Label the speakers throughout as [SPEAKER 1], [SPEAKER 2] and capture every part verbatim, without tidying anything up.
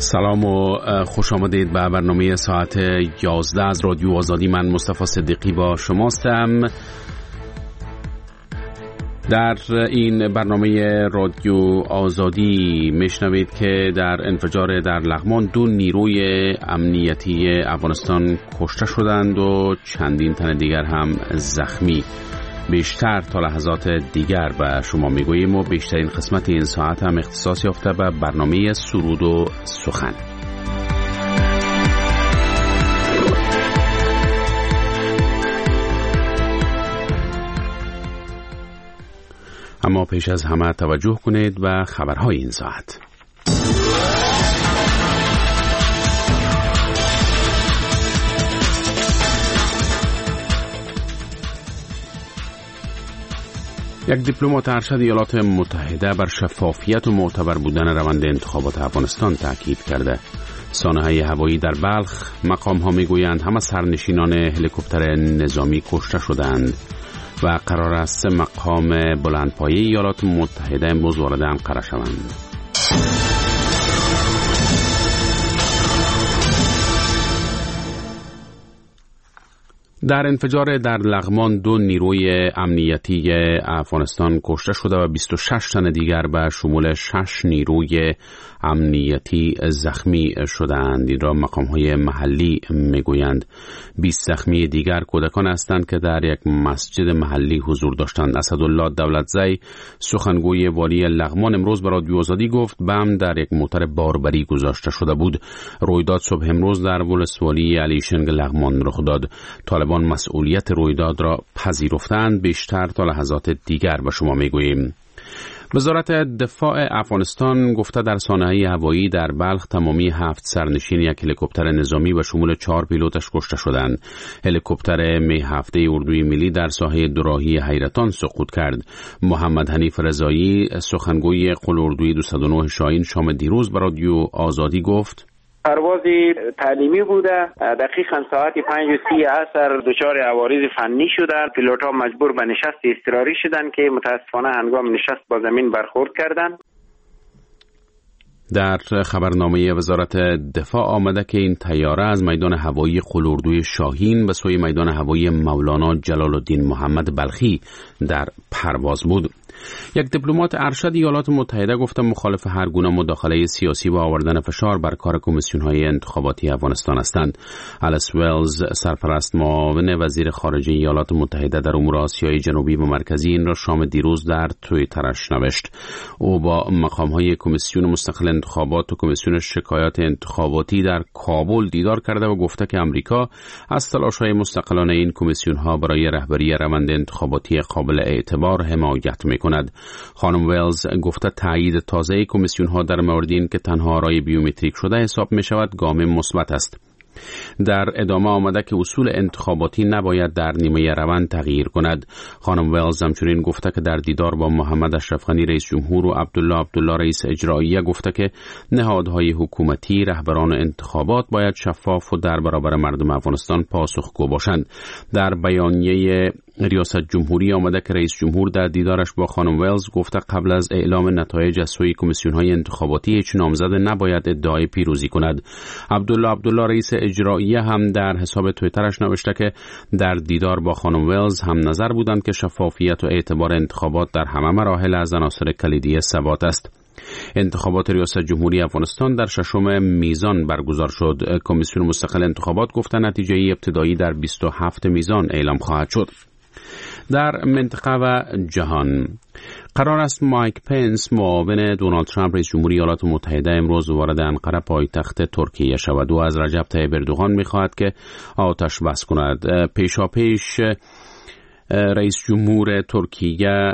[SPEAKER 1] سلام و خوش آمدید به برنامه ساعت یازده از رادیو آزادی. من مصطفی صدیقی با شماستم. در این برنامه رادیو آزادی میشنوید که در انفجار در لغمان دو نیروی امنیتی افغانستان کشته شدند و چندین تن دیگر هم زخمی. بیشتر تا لحظات دیگر به شما میگوییم و بیشترین قسمت این ساعت هم اختصاص یافته به برنامه سرود و سخن. اما پیش از همه توجه کنید به خبرهای این ساعت. یک دیپلمات ارشد ایالات متحده بر شفافیت و معتبر بودن روند انتخابات افغانستان تاکید کرده. سانحه هوایی در بلخ، مقام ها میگویند همه سرنشینان هلیکوپتر نظامی کشته شدند و قرار است مقام بلندپایه ایالات متحده امروز وارد انقره شوند. در انفجار در لغمان دو نیروی امنیتی افغانستان کشته شده و بیست و شش تن دیگر به شمول شش نیروی امنیتی زخمی شدند. این را مقام‌های محلی میگویند. بیست زخمی دیگر کودکان هستند که در یک مسجد محلی حضور داشتند. اسدالله دولتزی سخنگوی والی لغمان امروز به رادیو آزادی گفت بم در یک موتر باربری گذاشته شده بود. رویداد صبح امروز در ولسوالی علیشنگ لغمان رخ داد. طالبان مسئولیت رویداد را پذیرفتند. بیشتر تا لحظات دیگر به شما میگوییم. وزارت دفاع افغانستان گفته در سانحه هوایی در بلخ تمامی هفت سرنشین یک هلیکوپتر نظامی و شمول چهار پیلوتش کشته شدند. هلیکوپتر می هفته اردوی ملی در ساحه دوراهی حیرتان سقوط کرد. محمد حنیف رضایی سخنگوی قول اردوی دویست و نه شاهین شام دیروز به رادیو آزادی گفت
[SPEAKER 2] پرواز تعلیمی بوده. دقیقاً ساعت پنج و سی عصر دچار عوارض فنی شدند. پیلوت‌ها مجبور به نشست اضطراری شدند که متاسفانه هنگام نشست با زمین برخورد کردند.
[SPEAKER 1] در خبرنامه وزارت دفاع آمده که این طیاره از میدان هوایی قول اردوی شاهین به سوی میدان هوایی مولانا جلال الدین محمد بلخی در پرواز بود. یک دیپلمات ارشد ایالات متحده گفته مخالف هر گونه مداخله سیاسی و آوردن فشار بر کار کمیسیون‌های انتخاباتی افغانستان هستند. الیس ولز سرپرست معاون وزیر خارجه ایالات متحده در امور آسیای جنوبی و مرکزی این را شام دیروز در توییترش نوشت. او با مقام‌های کمیسیون مستقل انتخابات و کمیسیون شکایات انتخاباتی در کابل دیدار کرده و گفته که امریکا از تلاش‌های مستقلانه این کمیسیون‌ها برای رهبری روند انتخاباتی قابل اعتبار حمایت می‌کند. خانم ویلز گفته تایید تازه کمیسیون ها در مورد این که تنها آرای بیومتریک شده حساب می شود گام مثبت است. در ادامه آمده که اصول انتخاباتی نباید در نیمه روند تغییر کند. خانم ویلز همچنین گفته که در دیدار با محمد اشرف غنی رئیس جمهور و عبدالله عبدالله رئیس اجراییه گفته که نهادهای حکومتی رهبران انتخابات باید شفاف و در برابر مردم افغانستان پاسخگو باشند. در بیانیه ریاست جمهوری آمده که رئیس جمهور در دیدارش با خانم ویلز گفته قبل از اعلام نتایج از سوی کمیسیون‌های انتخاباتی هیچ نامزد نباید ادعای پیروزی کند. عبدالله عبدالله رئیس اجراییه هم در حساب توییترش نوشته که در دیدار با خانم ویلز هم نظر بودند که شفافیت و اعتبار انتخابات در همه مراحل از عناصر کلیدی ثبات است. انتخابات ریاست جمهوری افغانستان در ششم میزان برگزار شد. کمیسیون مستقل انتخابات گفته نتیجه ابتدایی در بیست و هفت میزان اعلام خواهد شد. در منطقه و جهان قرار است مایک پنس معاون دونالد ترامپ رئیس جمهوری ایالات متحده امروز وارد انقره پایتخت ترکیه شود. او از رجب طیب اردوغان می‌خواهد که آتش بس کند. پیشاپیش رئیس جمهور ترکیه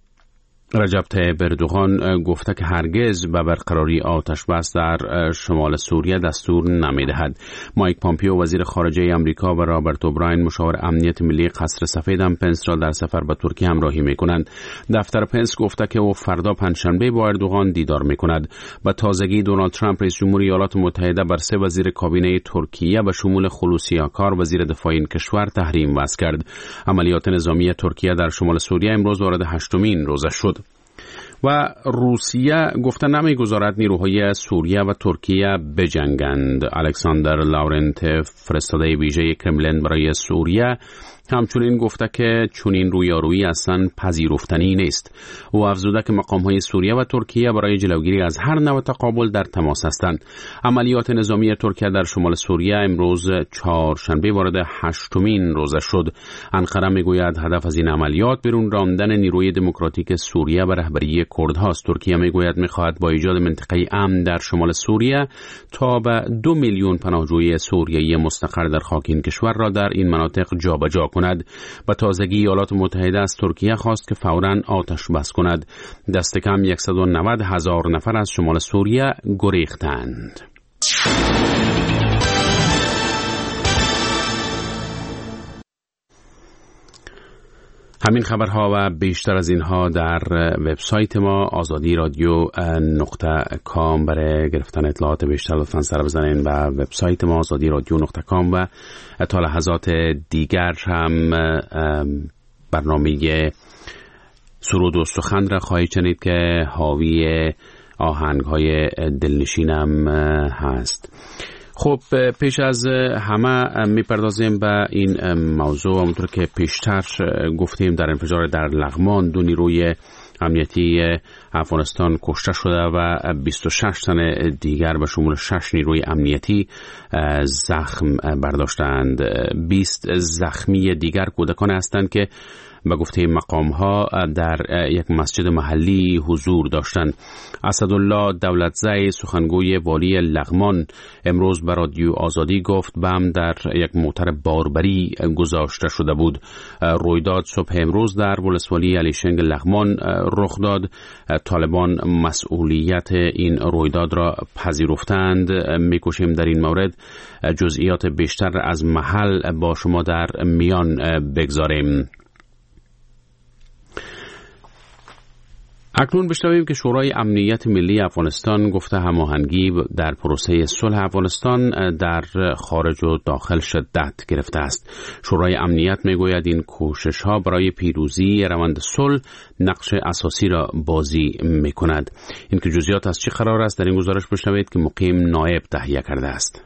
[SPEAKER 1] رجب طیب اردوغان گفته که هرگز به برقراری آتش بس در شمال سوریه دستور نمیدهد. مایک پامپیو وزیر خارجه آمریکا و رابرت اوبراین مشاور امنیت ملی قصر سفید هم پنس را در سفر به ترکیه همراهی میکنند. دفتر پنس گفته که او فردا پنجشنبه با اردوغان دیدار میکند. به تازگی دونالد ترامپ رئیس جمهوری ایالات متحده بر سه وزیر کابینه ترکیه به شمول خلوصی آکار وزیر دفاع این کشور تحریم وضع کرد. عملیات نظامی ترکیه در شمال سوریه امروز وارد هشتمین روزه شد. و روسیه گفته نمیگذارد نیروهای سوریه و ترکیه بجنگند. الکساندر لاورنت، فرستاده ویژه کرملین برای سوریه، همچنین گفته که چنین رویارویی اصلا پذیرفتنی نیست. او افزوده که مقام‌های سوریه و ترکیه برای جلوگیری از هر نوع تقابل در تماس هستند. عملیات نظامی ترکیه در شمال سوریه امروز چهارشنبه وارد هشتمین روزه شد. انقره میگوید هدف از این عملیات بیرون راندن نیروی دموکراتیک سوریه به رهبری کردهاست. ترکیه میگوید میخواهد با ایجاد منطقه امن در شمال سوریه تا به دو میلیون پناهجوی سوریایی مستقر در خاک این کشور را در این مناطق جابجا کند. با تازگی ایالات متحده از ترکیه خواست که فوراً آتش بس کند. دست کم صد و نود هزار نفر از شمال سوریه گریختند. همین خبرها و بیشتر از اینها در وبسایت ما آزادی رادیو نقطه کام. برای گرفتن اطلاعات بیشتر لطفاً سر بزنین به وبسایت ما آزادی رادیو نقطه کام و تا لحظات دیگر هم برنامه سرود و سخن را خواهید شنید که حاوی آهنگ‌های دلنشینم هست. خب پیش از همه میپردازیم به این موضوع. همونطور که پیشتر گفتیم در انفجار در لغمان دو نیروی امنیتی افغانستان کشته شده و بیست و شش تن دیگر به شمول شش نیروی امنیتی زخم برداشتند. بیست زخمی دیگر کودکان هستند که به گفته مقام ها در یک مسجد محلی حضور داشتند. اسدالله دولتزی، سخنگوی والی لغمان، امروز به رادیو آزادی گفت بم در یک موتر باربری گذاشته شده بود. رویداد صبح امروز در ولسوالی علیشنگ لغمان رخ داد. طالبان مسئولیت این رویداد را پذیرفتند. میکوشیم در این مورد جزئیات بیشتر از محل با شما در میان بگذاریم. اکنون بشنویم که شورای امنیت ملی افغانستان گفته هماهنگی در پروسه صلح افغانستان در خارج و داخل شدت گرفته است. شورای امنیت میگوید این کوشش‌ها برای پیروزی روند صلح نقش اساسی را بازی میکند. این که جزئیات از چه قرار است در این گزارش بشنوید که مقیم نایب تهیه کرده است.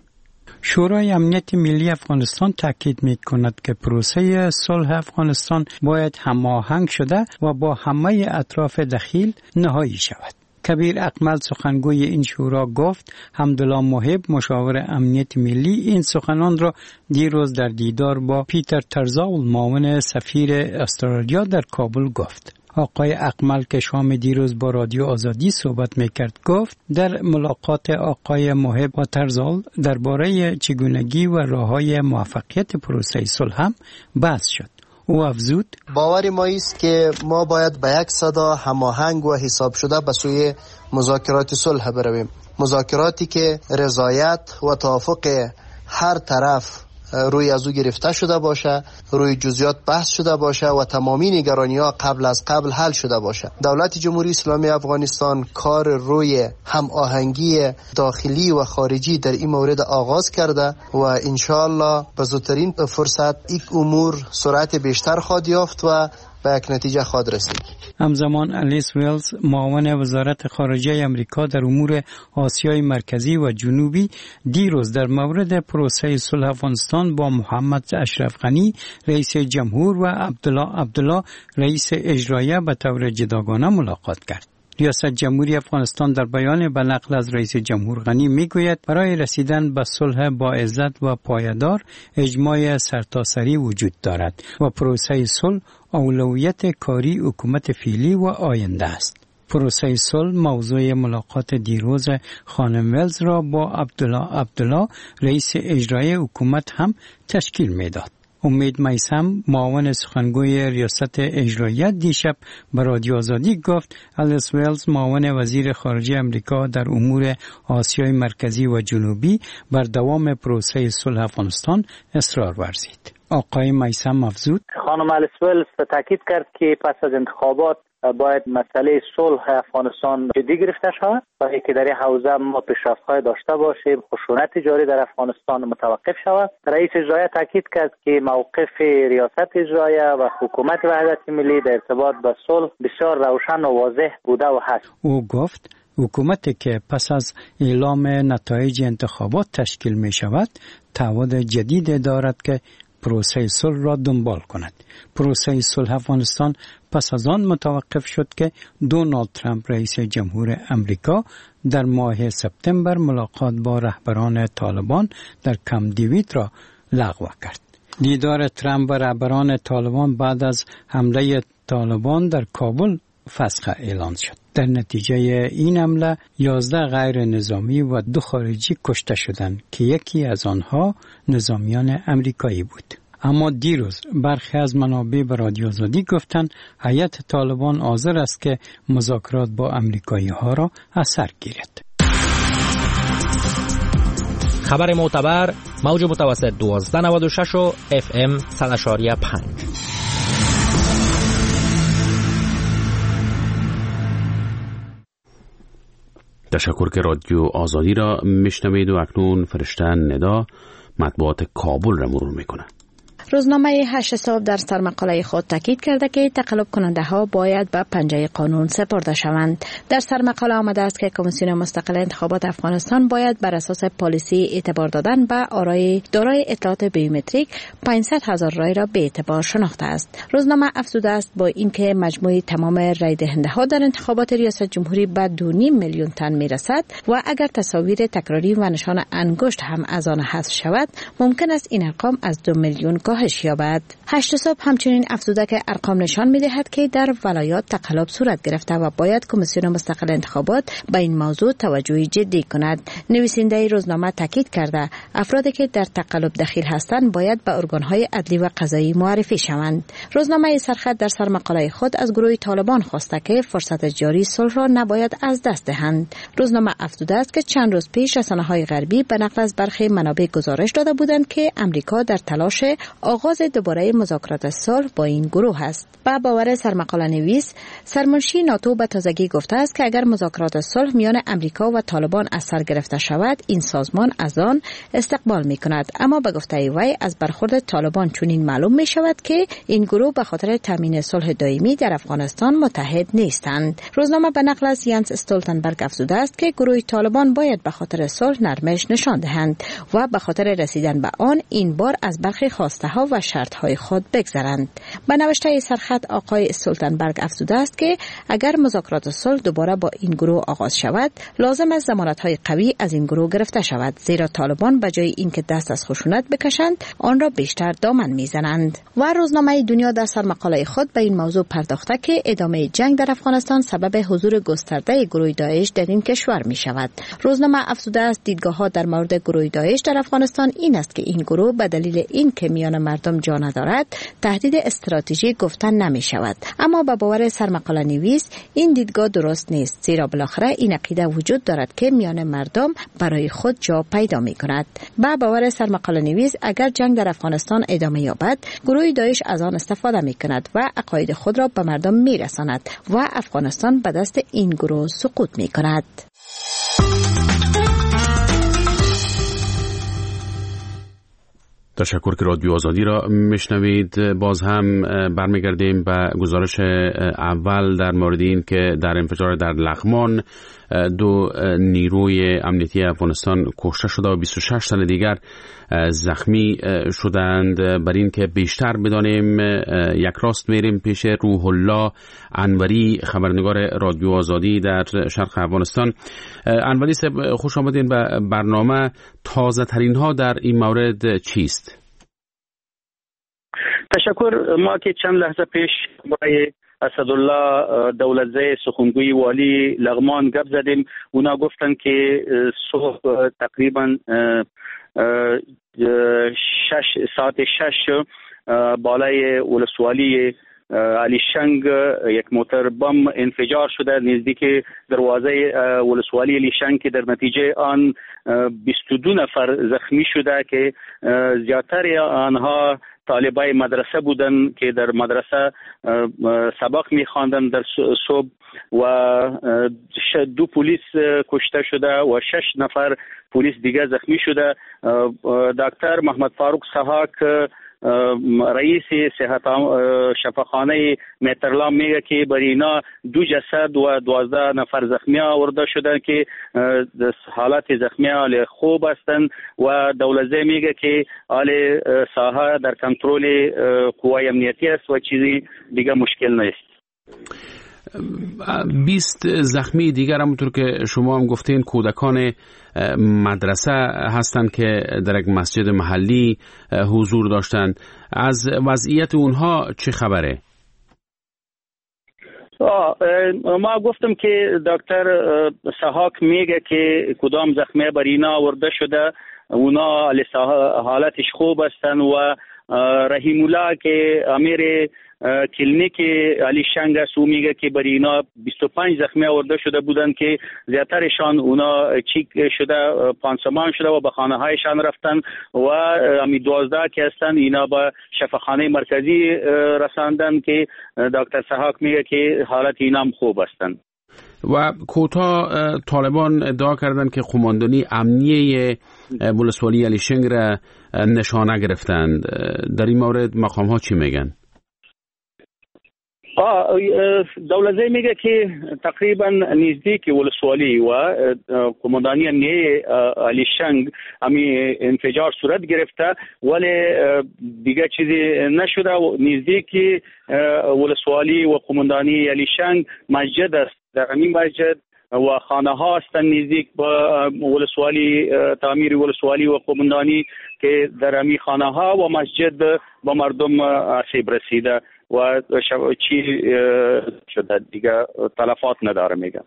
[SPEAKER 3] شورای امنیت ملی افغانستان تاکید می‌کند که پروسه صلح افغانستان باید هماهنگ شده و با همه اطراف دخیل نهایی شود. کبیر اکمل، سخنگوی این شورا، گفت حمدالله محب، مشاور امنیت ملی، این سخنان را دیروز در دیدار با پیتر ترزاول، معاون سفیر استرالیا در کابل گفت. آقای اکمل که شام دیروز با رادیو آزادی صحبت میکرد گفت در ملاقات آقای محب و ترزال درباره چگونگی و راههای موفقیت پروسه صلح هم بحث شد. او افزود
[SPEAKER 4] باور ما است که ما باید به یک صدا هماهنگ و حساب شده به سوی مذاکرات صلح برویم. مذاکراتی که رضایت و توافق هر طرف روی از او گرفته شده باشه، روی جزئیات بحث شده باشه و تمامی نگرانی‌ها قبل از قبل حل شده باشه. دولت جمهوری اسلامی افغانستان کار روی هم آهنگی داخلی و خارجی در این مورد آغاز کرده و انشاءالله به زودترین فرصت این امور سرعت بیشتر خواهد یافت و به یک نتیجه خواهد رسید.
[SPEAKER 3] همزمان الیس ویلز، معاون وزارت خارجه امریکا در امور آسیای مرکزی و جنوبی، دیروز در مورد پروسه صلح افغانستان با محمد اشرف غنی رئیس جمهور و عبدالله عبدالله رئیس اجرایه به طور جداگانه ملاقات کرد. ریاست جمهوری افغانستان در بیان به نقل از رئیس جمهور غنی میگوید برای رسیدن به صلح با عزت و پایدار اجماع سرتاسری وجود دارد و پروسه صلح اولویت کاری حکومت فعلی و آینده است. پروسه صلح موضوع ملاقات دیروز خانم ویلز را با عبدالله عبدالله رئیس اجرایی حکومت هم تشکیل میداد. امید میثم، معاون سخنگوی ریاست اجرایی، دیشب به رادیو آزادی گفت الیس ویلز، معاون وزیر خارجه امریکا در امور آسیای مرکزی و جنوبی، بر دوام پروسه صلح افغانستان اصرار ورزید. آقای میثم افزود
[SPEAKER 5] خانم الیس ویلز تاکید کرد که پس از انتخابات باید مسئله صلح افغانستان جدی گرفته شود و اینکه در این حوزه ما پیشرفت‌های داشته باشیم، خشونت جاری در افغانستان متوقف شود. رئیس اجرایی تاکید کرد که موقف ریاست اجرایی و حکومت وحدت ملی در ارتباط با صلح بسیار روشن و واضح بوده و هست.
[SPEAKER 3] او گفت حکومتی که پس از اعلام نتایج انتخابات تشکیل می شود تعهد جدید دارد که پروسه صلح را دنبال کند. پروسه صلح افغانستان پس از آن متوقف شد که دونالد ترامپ رئیس جمهور امریکا در ماه سپتامبر ملاقات با رهبران طالبان در کمپ دیوید را لغو کرد. دیدار ترامپ و رهبران طالبان بعد از حمله طالبان در کابل فسخ اعلان شد. در نتیجه این حمله یازده غیر نظامی و دو خارجی کشته شدند که یکی از آنها نظامیان امریکایی بود. اما دیروز برخی از منابع به رادیو آزادی گفتند هیئت طالبان حاضر است که مذاکرات با امریکایی ها را از سر گیرد.
[SPEAKER 6] خبر معتبر موج متوسط دوازده نود و شش و اف ام صد و پنج.
[SPEAKER 1] تشکر که رادیو آزادی را میشنوید و اکنون فرشته ندا مطبوعات کابل را مرور میکنه.
[SPEAKER 7] روزنامه هشت صبح در سرمقاله خود تاکید کرده که تقلب کننده ها باید به پنجه قانون سپرده شوند. در سرمقاله آمده است که کمیسیون مستقل انتخابات افغانستان باید بر اساس پالیسی اعتبار دادن به آرای دارای اطلاعات بیومتریک پانصد هزار رای را به اعتبار شناخته است. روزنامه افزوده است با اینکه مجموع تمام رای دهنده ها در انتخابات ریاست جمهوری به دو نیم میلیون تن میرسد و اگر تصاویر تکراری و نشان انگشت هم از آن حذف شود ممکن است این ارقام از دو میلیون کاهش یابد. هشت صبح همچنین افزوده که ارقام نشان می‌دهد که در ولایات تقلب صورت گرفته و باید کمیسیون مستقل انتخابات به این موضوع توجه جدی کند. نویسنده روزنامه تاکید کرده افرادی که در تقلب دخیل هستند باید به ارگان‌های عدلی و قضایی معرفی شوند. روزنامه سرخط در سرمقاله خود از گروه طالبان خواسته که فرصت جاری صلح را نباید از دست دهند. روزنامه افزوده است که چند روز پیش رسانه‌های غربی به نقل از برخی منابع گزارش داده بودند که امریکا در تلاش آغاز دوباره مذاکرات صلح با این گروه است. با باور سرمقاله نویس سرمنشی ناتو به تازگی گفته است که اگر مذاکرات صلح میان امریکا و طالبان از سر گرفته شود این سازمان از آن استقبال می کند. اما به گفته وی از برخورد طالبان چنین معلوم می شود که این گروه به خاطر تامین صلح دائمی در افغانستان متحد نیستند. روزنامه به نقل از ینس استولتنبرگ افزوده است که گروه طالبان باید به خاطر صلح نرمش نشان دهند و به خاطر رسیدن به آن این بار از برخی خواسته ها و شرط های خود بگذرند. به نوشته سرخط آقای استولتنبرگ افزوده است که اگر مذاکرات صلح دوباره با این گروه آغاز شود لازم است ضمانت های قوی از این گروه گرفته شود، زیرا طالبان به جای اینکه دست از خشونت بکشند آن را بیشتر دامن میزنند. و روزنامه دنیا در سرمقاله خود به این موضوع پرداخته که ادامه جنگ در افغانستان سبب حضور گسترده گروه داعش در این کشور می شود. روزنامه افزوده است دیدگاه ها در مورد گروه داعش در افغانستان این است که این گروه به دلیل این که میان مردم جا ندارد تهدید استراتژیک گفتن نمی شود. اما با باور سرمقاله نویس این دیدگاه درست نیست، زیرا بالاخره این عقیده وجود دارد که میان مردم برای خود جا پیدا می کند. با باور سرمقاله نویس اگر جنگ در افغانستان ادامه یابد گروه داعش از آن استفاده می کند و عقاید خود را به مردم می رساند و افغانستان به دست این گروه سقوط می کند.
[SPEAKER 1] تشکر که رادیو آزادی را میشنوید. باز هم برمیگردیم به گزارش اول در مورد این که در انفجار در لغمان دو نیروی امنیتی افغانستان کشته شده و بیست و شش تن دیگر زخمی شدند. بر این که بیشتر بدانیم یک راست میریم پیش روح الله انوری، خبرنگار رادیو آزادی در شرق افغانستان. انوری صاحب خوش آمدین به برنامه. تازه ترین ها در این مورد چیست؟
[SPEAKER 5] تشکر. ما که چند لحظه پیش برای اسدالله دولتزی سخنگوی والی لغمان گپ زدیم، اونا گفتن که صبح تقریبا شش ساعت شش بالای ولسوالی علی شنگ یک موتر بم انفجار شده نزدیک دروازه ولسوالی علی شنگ که در نتیجه آن بیست و دو نفر زخمی شده که زیادتر آنها
[SPEAKER 8] طالبای مدرسه بودن که در مدرسه سبق می‌خواندن در صبح و دو پلیس کشته شده و شش نفر پلیس دیگه زخمی شده. دکتر محمد فاروق سحاک رئیس صحت شفاخانه مهترلام میگه که بر اینا دو جسد و دوازده نفر زخمی آورده شده که حالت زخمی حال خوب هستند و دولزه میگه که حال ساحه در کنترل قوای امنیتی است و چیزی دیگه مشکل نیست.
[SPEAKER 1] بیست زخمی دیگر همونطور که شما هم گفتین کودکان مدرسه هستند که در یک مسجد محلی حضور داشتند. از وضعیت اونها چه خبره؟
[SPEAKER 8] ما گفتم که دکتر سحاک میگه که کدام زخمی بر اینا آورده شده، اونا حالتش خوب هستند و رحیم الله که امیر کلینیک علی شنگ است او میگه که بر اینا بیست و پنج زخمی آورده شده بودند که زیاترشان اونا چیک شده پانسمان شده و به خانه هایشان رفتن و امی دوازده که هستند اینا به شفاخانه مرکزی رساندن که دکتر سحاک میگه که حالت اینا هم خوب هستند.
[SPEAKER 1] و کوتاه طالبان ادعا کردند که قماندانی امنیه ولسوالی علی شنگ را نشانه گرفتند. در این مورد مقام ها چی میگن؟
[SPEAKER 8] دولزه میگه که تقریبا نزدیک ولسوالی و قماندانی امنیه علی شنگ امی انفجار صورت گرفته ولی دیگه چیزی نشده. نزدیک ولسوالی و قماندانی علی شنگ مسجد است، در همین مسجد و خانه ها هستند نزدیک با ولسوالی تعمیر ولسوالی و قماندانی که در همین خانه ها و مسجد با مردم آسیب رسیده و چی شده دیگه تلفات نداره میگم.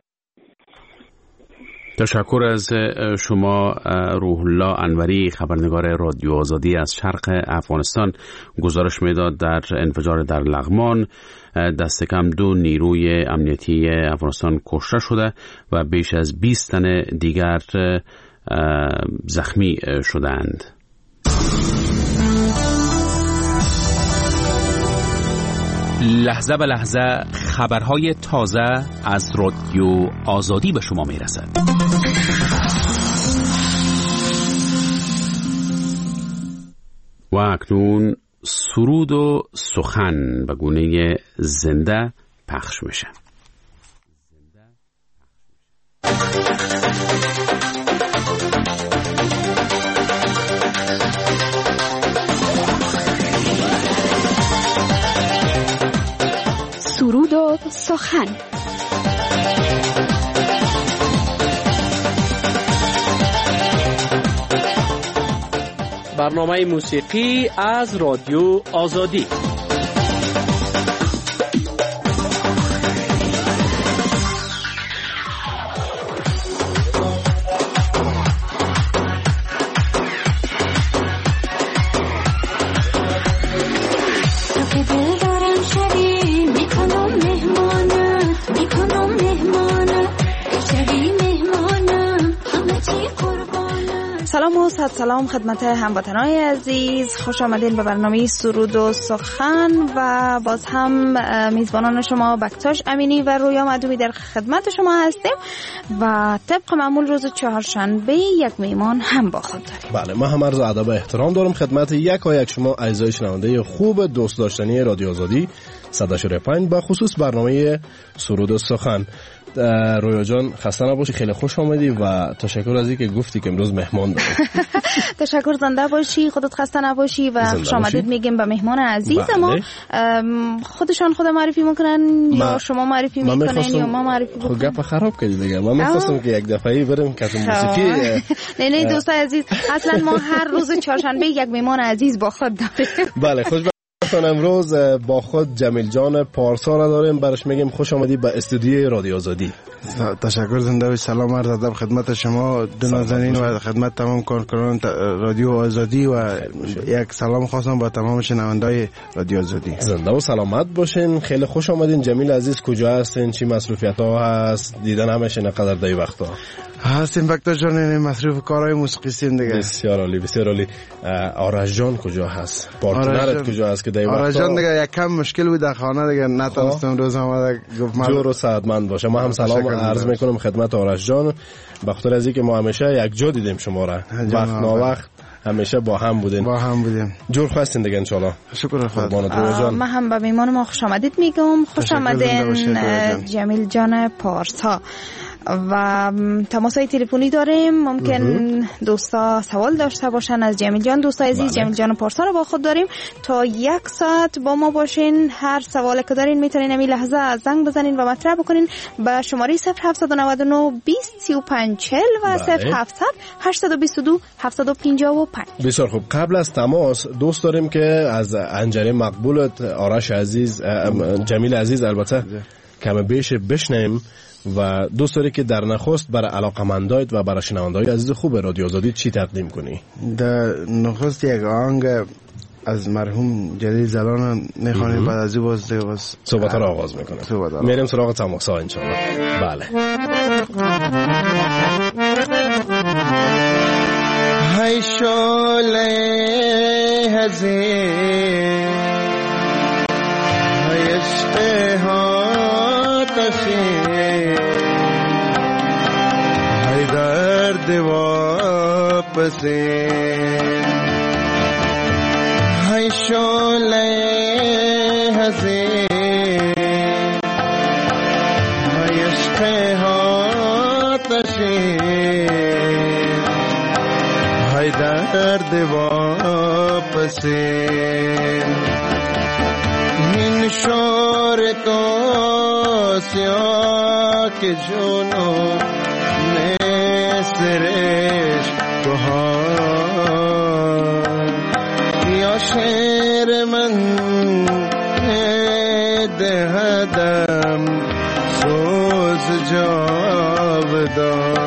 [SPEAKER 1] تشکر از شما روح الله انوری، خبرنگار رادیو آزادی از شرق افغانستان. گزارش میداد در انفجار در لغمان دست کم دو نیروی امنیتی افغانستان کشته شده و بیش از بیست تن دیگر زخمی شدند. لحظه به لحظه خبرهای تازه از رادیو آزادی به شما میرسد. و اکنون سرود و سخن به گونه زنده پخش میشه.
[SPEAKER 9] سرود و سخن.
[SPEAKER 10] برنامه موسیقی از رادیو آزادی.
[SPEAKER 7] سلام و صد سلام خدمت هموطنان عزیز، خوش آمدین به برنامه سرود و سخن و باز هم میزبانان شما بکتاش امینی و رویا معدومی در خدمت شما هستیم و طبق معمول روز چهارشنبه یک میمان هم با خود داریم.
[SPEAKER 11] بله، من هم عرض ادب و احترام دارم خدمت یک و یک شما اعضای شنونده خوب دوست داشتنی رادیو آزادی صد و چهل و پنج با خصوص برنامه سرود و سخن. رویا جان خسته نباشی، خیلی خوش آمدی و تشکر از اینکه گفتی که امروز مهمان داریم.
[SPEAKER 7] تشکر، زنده باشی، خودت خسته نباشی و خوش آمدید میگیم به مهمان عزیز.
[SPEAKER 11] بله.
[SPEAKER 7] ما خودشان خود معرفی میکنن یا شما معرفی میکنین یا ما معرفی میکنیم؟
[SPEAKER 11] خب گپ خراب کردی دیگه. من می‌خواستم که یک دفعه بریم که موسیقی.
[SPEAKER 7] نه نه دوستان عزیز، اصلا ما هر روز چهارشنبه یک مهمان عزیز با خود داریم.
[SPEAKER 11] بله، خوش دوستان امروز با خود جمیل جان پارسا را داریم، برش میگیم خوش آمدی به استودیوی رادیو آزادی.
[SPEAKER 9] تشکر، زنده و سلام عرض ادب خدمت شما دو نازنین و خدمت تمام کارکنان رادیو آزادی و یک سلام خاصم با تمام شنوندای رادیو آزادی.
[SPEAKER 11] زنده و سلامت باشین. خیلی خوش آمدین. جمیل عزیز کجا هستین؟ چی مصروفیت ها هست؟ دیدن همش نقدر دای وقتا
[SPEAKER 9] هستیم وقتا جان، مصروف کارهای موسیقیستیم دیگه.
[SPEAKER 11] بسیار عالی بسیار عالی. آرش جان کجا هست؟ پارتنرت کجا هست که دای وقتا؟
[SPEAKER 9] آرش جان دیگه یک کم مشکل بود در خانه دیگه، نتونستم روز آمده گفت من
[SPEAKER 11] جور و سعادتمند باشه. ما هم سلام عرض میکنم خدمت آرش جان، به خاطر از اینکه ما همیشه یک جا دیدیم شما را، وقت نا وقت همیشه با هم بودیم
[SPEAKER 9] با هم بودیم.
[SPEAKER 11] جور خواستین دیگه ان شاء الله.
[SPEAKER 9] شکر
[SPEAKER 11] خدا.
[SPEAKER 12] ما هم به میمان ما خوش آمدید میگم. خوش آمدین جمیل جان پارسا. و تماس های تلفنی داریم، ممکن دوستا سوال داشته باشن از جمیل جان. دوستا عزیز جمیل جان پارسا رو با خود داریم تا یک ساعت با ما باشین. هر سوالی که دارین میتونین همین لحظه از زنگ بزنین و مطرح بکنین به شماره صفر هفت نه نه بیست سی و پنج چهل و صفر هفت هشت دو دو هفت پنجاه و پنج.
[SPEAKER 11] بسیار خوب. قبل از تماس دوست داریم که از انجری مقبولت آرش عزیز جمیل عزیز البته کم بیش بشنیم و دوست داری که در نخست برای علاقمندایت و برای شنوندای عزیز خوب رادیو آزادی چی تقدیم کنی؟
[SPEAKER 9] در نخست یک آهنگ از مرحوم جلیل زلان میخوانیم، بعد از این باز دیگه باز
[SPEAKER 11] صحبت را آغاز میکنم. میریم سراغ تماس ها انشاءالله. بله.
[SPEAKER 9] های شعله هزین های عشق ها تشین های درد واپسین های شعله هزین های عشق ها تشین های درد واپسین این شور تو سیاه که جونو نسرش تو ها یا شیر من دهدم سوز جاودان.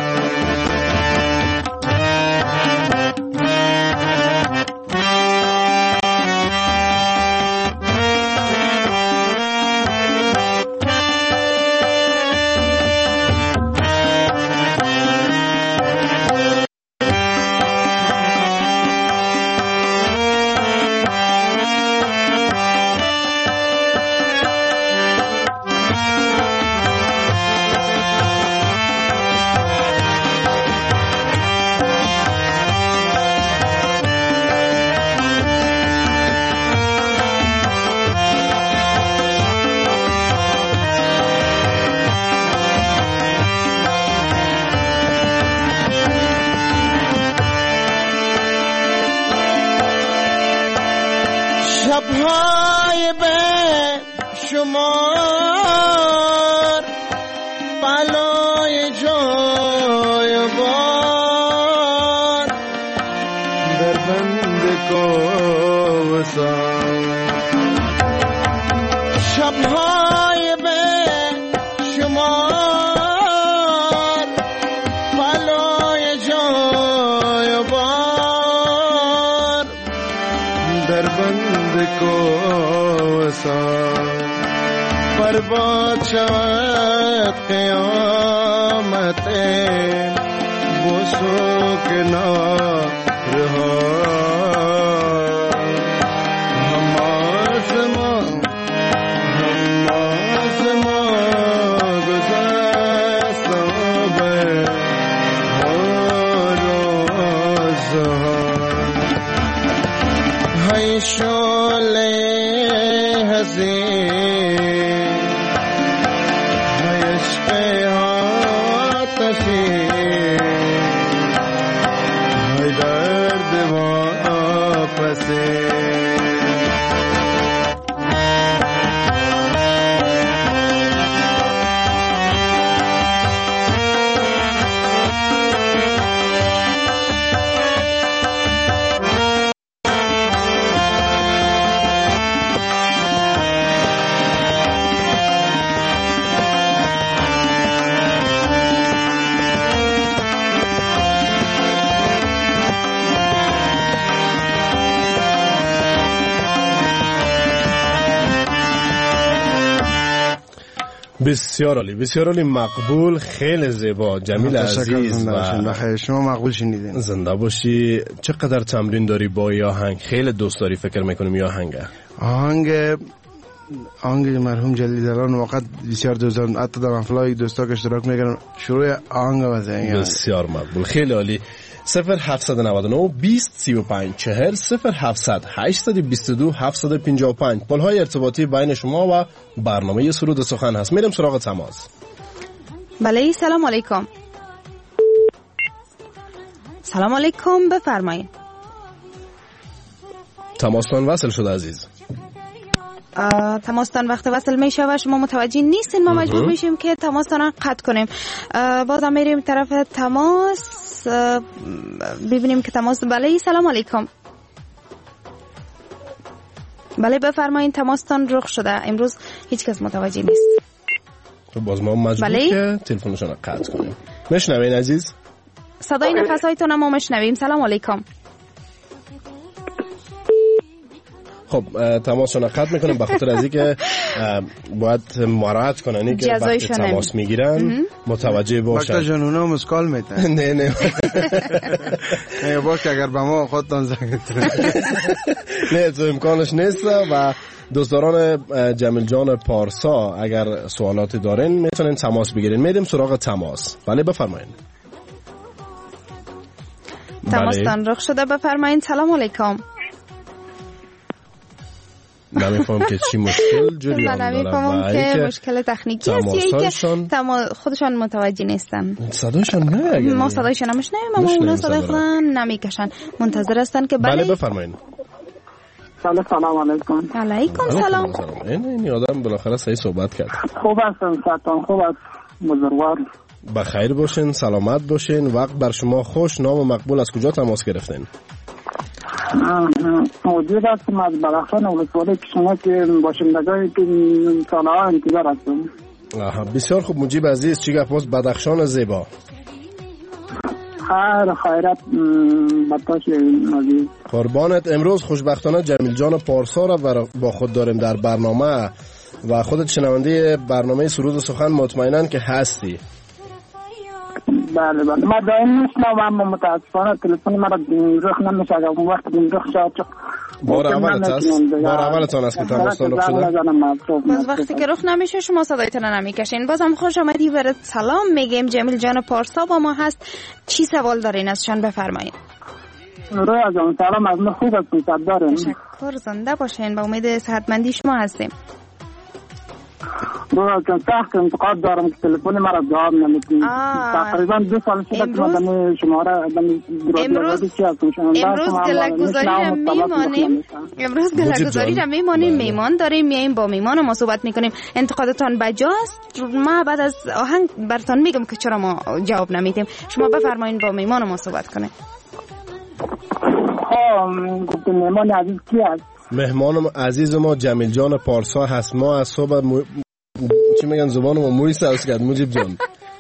[SPEAKER 9] شب‌های به شمار بلای جای بار در بند کوسان. شب‌های به شمار بلای جای بار در بند کوسان. برباد شود قیامت بوسو که نارها هماز ما هماز ما گذشت به روزها. های شعله هزین های عشق آتشین های درد واپسین
[SPEAKER 11] بسیار عالی، بسیار عالی، مقبول، خیلی زیبا. جمیل عزیز
[SPEAKER 9] و شما مقبول شنیدین.
[SPEAKER 11] زنده باشی. چقدر تمرین داری با این آهنگ؟ خیلی دوست داری فکر میکنم این آهنگ
[SPEAKER 9] آهنگ آهنگ مرحوم جلیل دلان واقعا بسیار دوست دارم. حتی در افلای دوستا که اشتراک میکنم شروع آهنگ واسه.
[SPEAKER 11] بسیار مقبول، خیلی عالی. صفر هفتصد و نود و نه بیست سی و پنج چهل صفر هفتصد هشتصد و بیست و دو هفتصد و پنجاه و پنج پل‌های ارتباطی بین شما و برنامه سرود سخن هست. میرم سراغ تماس.
[SPEAKER 12] بله، سلام علیکم. سلام علیکم، بفرمایید.
[SPEAKER 11] تماستان وصل شد عزیز.
[SPEAKER 12] تماستان وقت وصل می شود شما متوجه نیستین، ما مجبور میشیم که تماستان قطع کنیم. بازم میریم طرف تماس ببینیم که تماس. بله، سلام علیکم. بله بفرمایید، تماستان رخ شده. امروز هیچ کس متوجه نیست.
[SPEAKER 11] تو باز ما مجبور بله؟ که تلفنشون قطع کنیم. مشنوین عزیز؟
[SPEAKER 12] صدای نفسایتون ما مشنویم. سلام علیکم.
[SPEAKER 11] خب تماسشون قطع میکنیم به خاطر از اینکه باید مراعات کنن که وقتی تماس میگیرن متوجه باشن.
[SPEAKER 9] وقتا جنونا مسکال میتن.
[SPEAKER 11] نه نه
[SPEAKER 9] نه باش اگر به ما خودتان زنگ
[SPEAKER 11] نه تو امکانش نیست. و دوستداران جمیل جان پارسا اگر سوالاتی دارین میتونین تماس بگیرین. میریم سراغ تماس. بله بفرمایید.
[SPEAKER 12] تماستان رخ شده، بفرمایید. سلام علیکم.
[SPEAKER 11] نمیفهم که چی مشکل جریان داره.
[SPEAKER 12] نمیفهم که مشکل تکنیکی است یا اینکه خودشان متوجه نیستن.
[SPEAKER 11] صدایشان نه،
[SPEAKER 12] ما صدایشان نمیشنویم اما اونا صدای خودن نمیکشن. منتظر هستن که بله.
[SPEAKER 11] بله بفرمایید.
[SPEAKER 13] سلام سلام علیکم.
[SPEAKER 12] علیکم سلام.
[SPEAKER 11] این این آدم بالاخره صحیح صحبت کرد.
[SPEAKER 13] خوب هستم، سلام. خوب است بزرگوار.
[SPEAKER 11] بخیر باشین، سلامت باشین. وقت بر شما خوش. نام مقبول، از کجا تماس گرفتین؟
[SPEAKER 13] موجود هستم از بدخشان ولسوالی کشمش که باشندگان که سالها انتظار هستم.
[SPEAKER 11] آها بسیار خوب مجیب عزیز. چی گپ باز بدخشان زیبا؟
[SPEAKER 13] خیر خیرت بطاش عزیز.
[SPEAKER 11] قربانت. امروز خوشبختانه جمیل جان پارسا را با خود داریم در برنامه و خودت شنونده برنامه سرود و سخن مطمئنن که هستی.
[SPEAKER 13] بله بله ما دائم نیستم اما متاسفانه تلفن مرا رخ نمیشه. اون وقت رخ شد
[SPEAKER 11] بار اولت است بار اولتان است که تماستان رخ شده.
[SPEAKER 12] باز وقتی که رخ نمیشه شما صدایتون نمیکشین. بازم خوش آمدی. برات سلام میگیم. جمیل جان پارسا با ما هست. چی سوال دارین ازشان؟ بفرمایید.
[SPEAKER 13] رویا جان سلام. از ما خوب است دارین.
[SPEAKER 12] تشکر، زنده باشین. با امید صحتمندی شما هستیم.
[SPEAKER 13] رویا جان سخت انتقاد دارم که تلفن مرا جواب نمیدین. تقریبا دو سال شده که من شماره
[SPEAKER 12] امروز امروز گله‌گذاری را میمانیم. امروز گله‌گذاری را میمانیم. میمان داریم، میایم با میمان ما صحبت میکنیم. انتقادتان بجاست. ما بعد از آهنگ براتون میگم که چرا ما جواب نمیدیم. شما بفرمایید با میمان ما صحبت کنید.
[SPEAKER 13] خب میمان عزیز کی است؟
[SPEAKER 11] مهمان عزیز ما جمیل جان پارسا هست. ما از صبح م... چی میگن زبان ما موی سوز کرد. مجیب جان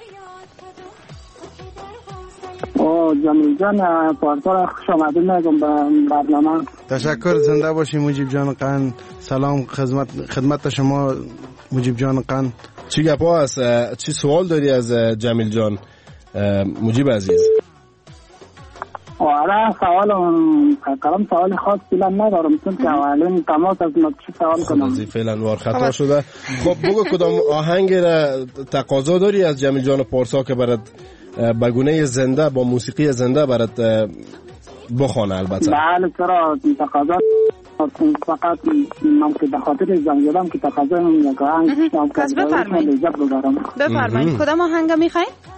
[SPEAKER 13] او جمیل جان پارسا را خوش آمدید میگم به برنامه.
[SPEAKER 9] تشکر، زنده باشی مجیب جان قن. سلام خدمت خدمت شما مجیب جان قن.
[SPEAKER 11] چی گپا است؟ چی سوال داری از جمیل جان مجیب عزیز؟
[SPEAKER 13] آره سوالم کلام سوال خاص فعلا ندارم چون که اولین تماس از ما چی سوال کنم.
[SPEAKER 11] خب فعلا وار خطا شده. خب بگو کدام آهنگ را تقاضا داری از جمیل جان پارسا که برات به گونه زنده با موسیقی زنده برات بخونه؟ البته
[SPEAKER 13] بله چرا تقاضا فقط من که به خاطر زنگ زدم که تقاضا یک آهنگ
[SPEAKER 12] پس بفرمایید. بفرمایید کدام آهنگ میخواید؟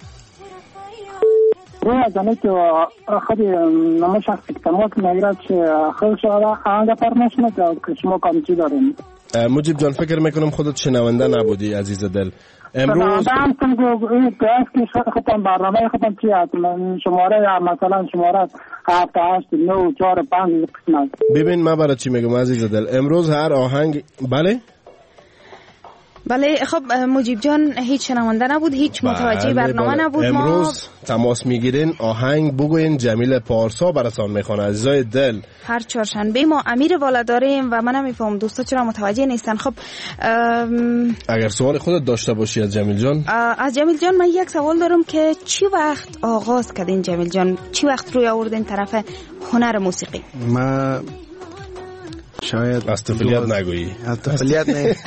[SPEAKER 13] روی زنی که خودی نمو شخصی که تماس میگیرد که خیلی شده آهنگ فرمش نکرد که شما کامچی داریم.
[SPEAKER 11] مجیب جان فکر میکنم خودت شنونده نبودی عزیز دل.
[SPEAKER 13] امروز هم کنگو این قیاس که خودم برنامه خودم چی هست شماره مثلا شماره هفت هشت نو چهار پنج قسمت.
[SPEAKER 11] ببین من برای چی میگم عزیز دل. امروز هر آهنگ بله
[SPEAKER 12] بله. خب مجیب جان هیچ شنونده نبود، هیچ متوجه برنامه
[SPEAKER 11] بله.
[SPEAKER 12] نبود.
[SPEAKER 11] امروز ما تماس میگیرین، آهنگ بگوین، جمیل پارسا براتون میخونه. عزیزای دل،
[SPEAKER 12] هر چهارشنبه ما امیر والا داریم و من نمیفهم دوستا چرا متوجه نیستن. خب ام...
[SPEAKER 11] اگر سوال خودت داشته باشی از جمیل جان.
[SPEAKER 12] از جمیل جان من یک سوال دارم که چی وقت آغاز کردین جمیل جان؟ چی وقت روی آوردین طرف هنر موسیقی؟
[SPEAKER 9] ما شاید
[SPEAKER 11] از طفلیت نگویی.
[SPEAKER 9] از طفلیت نه.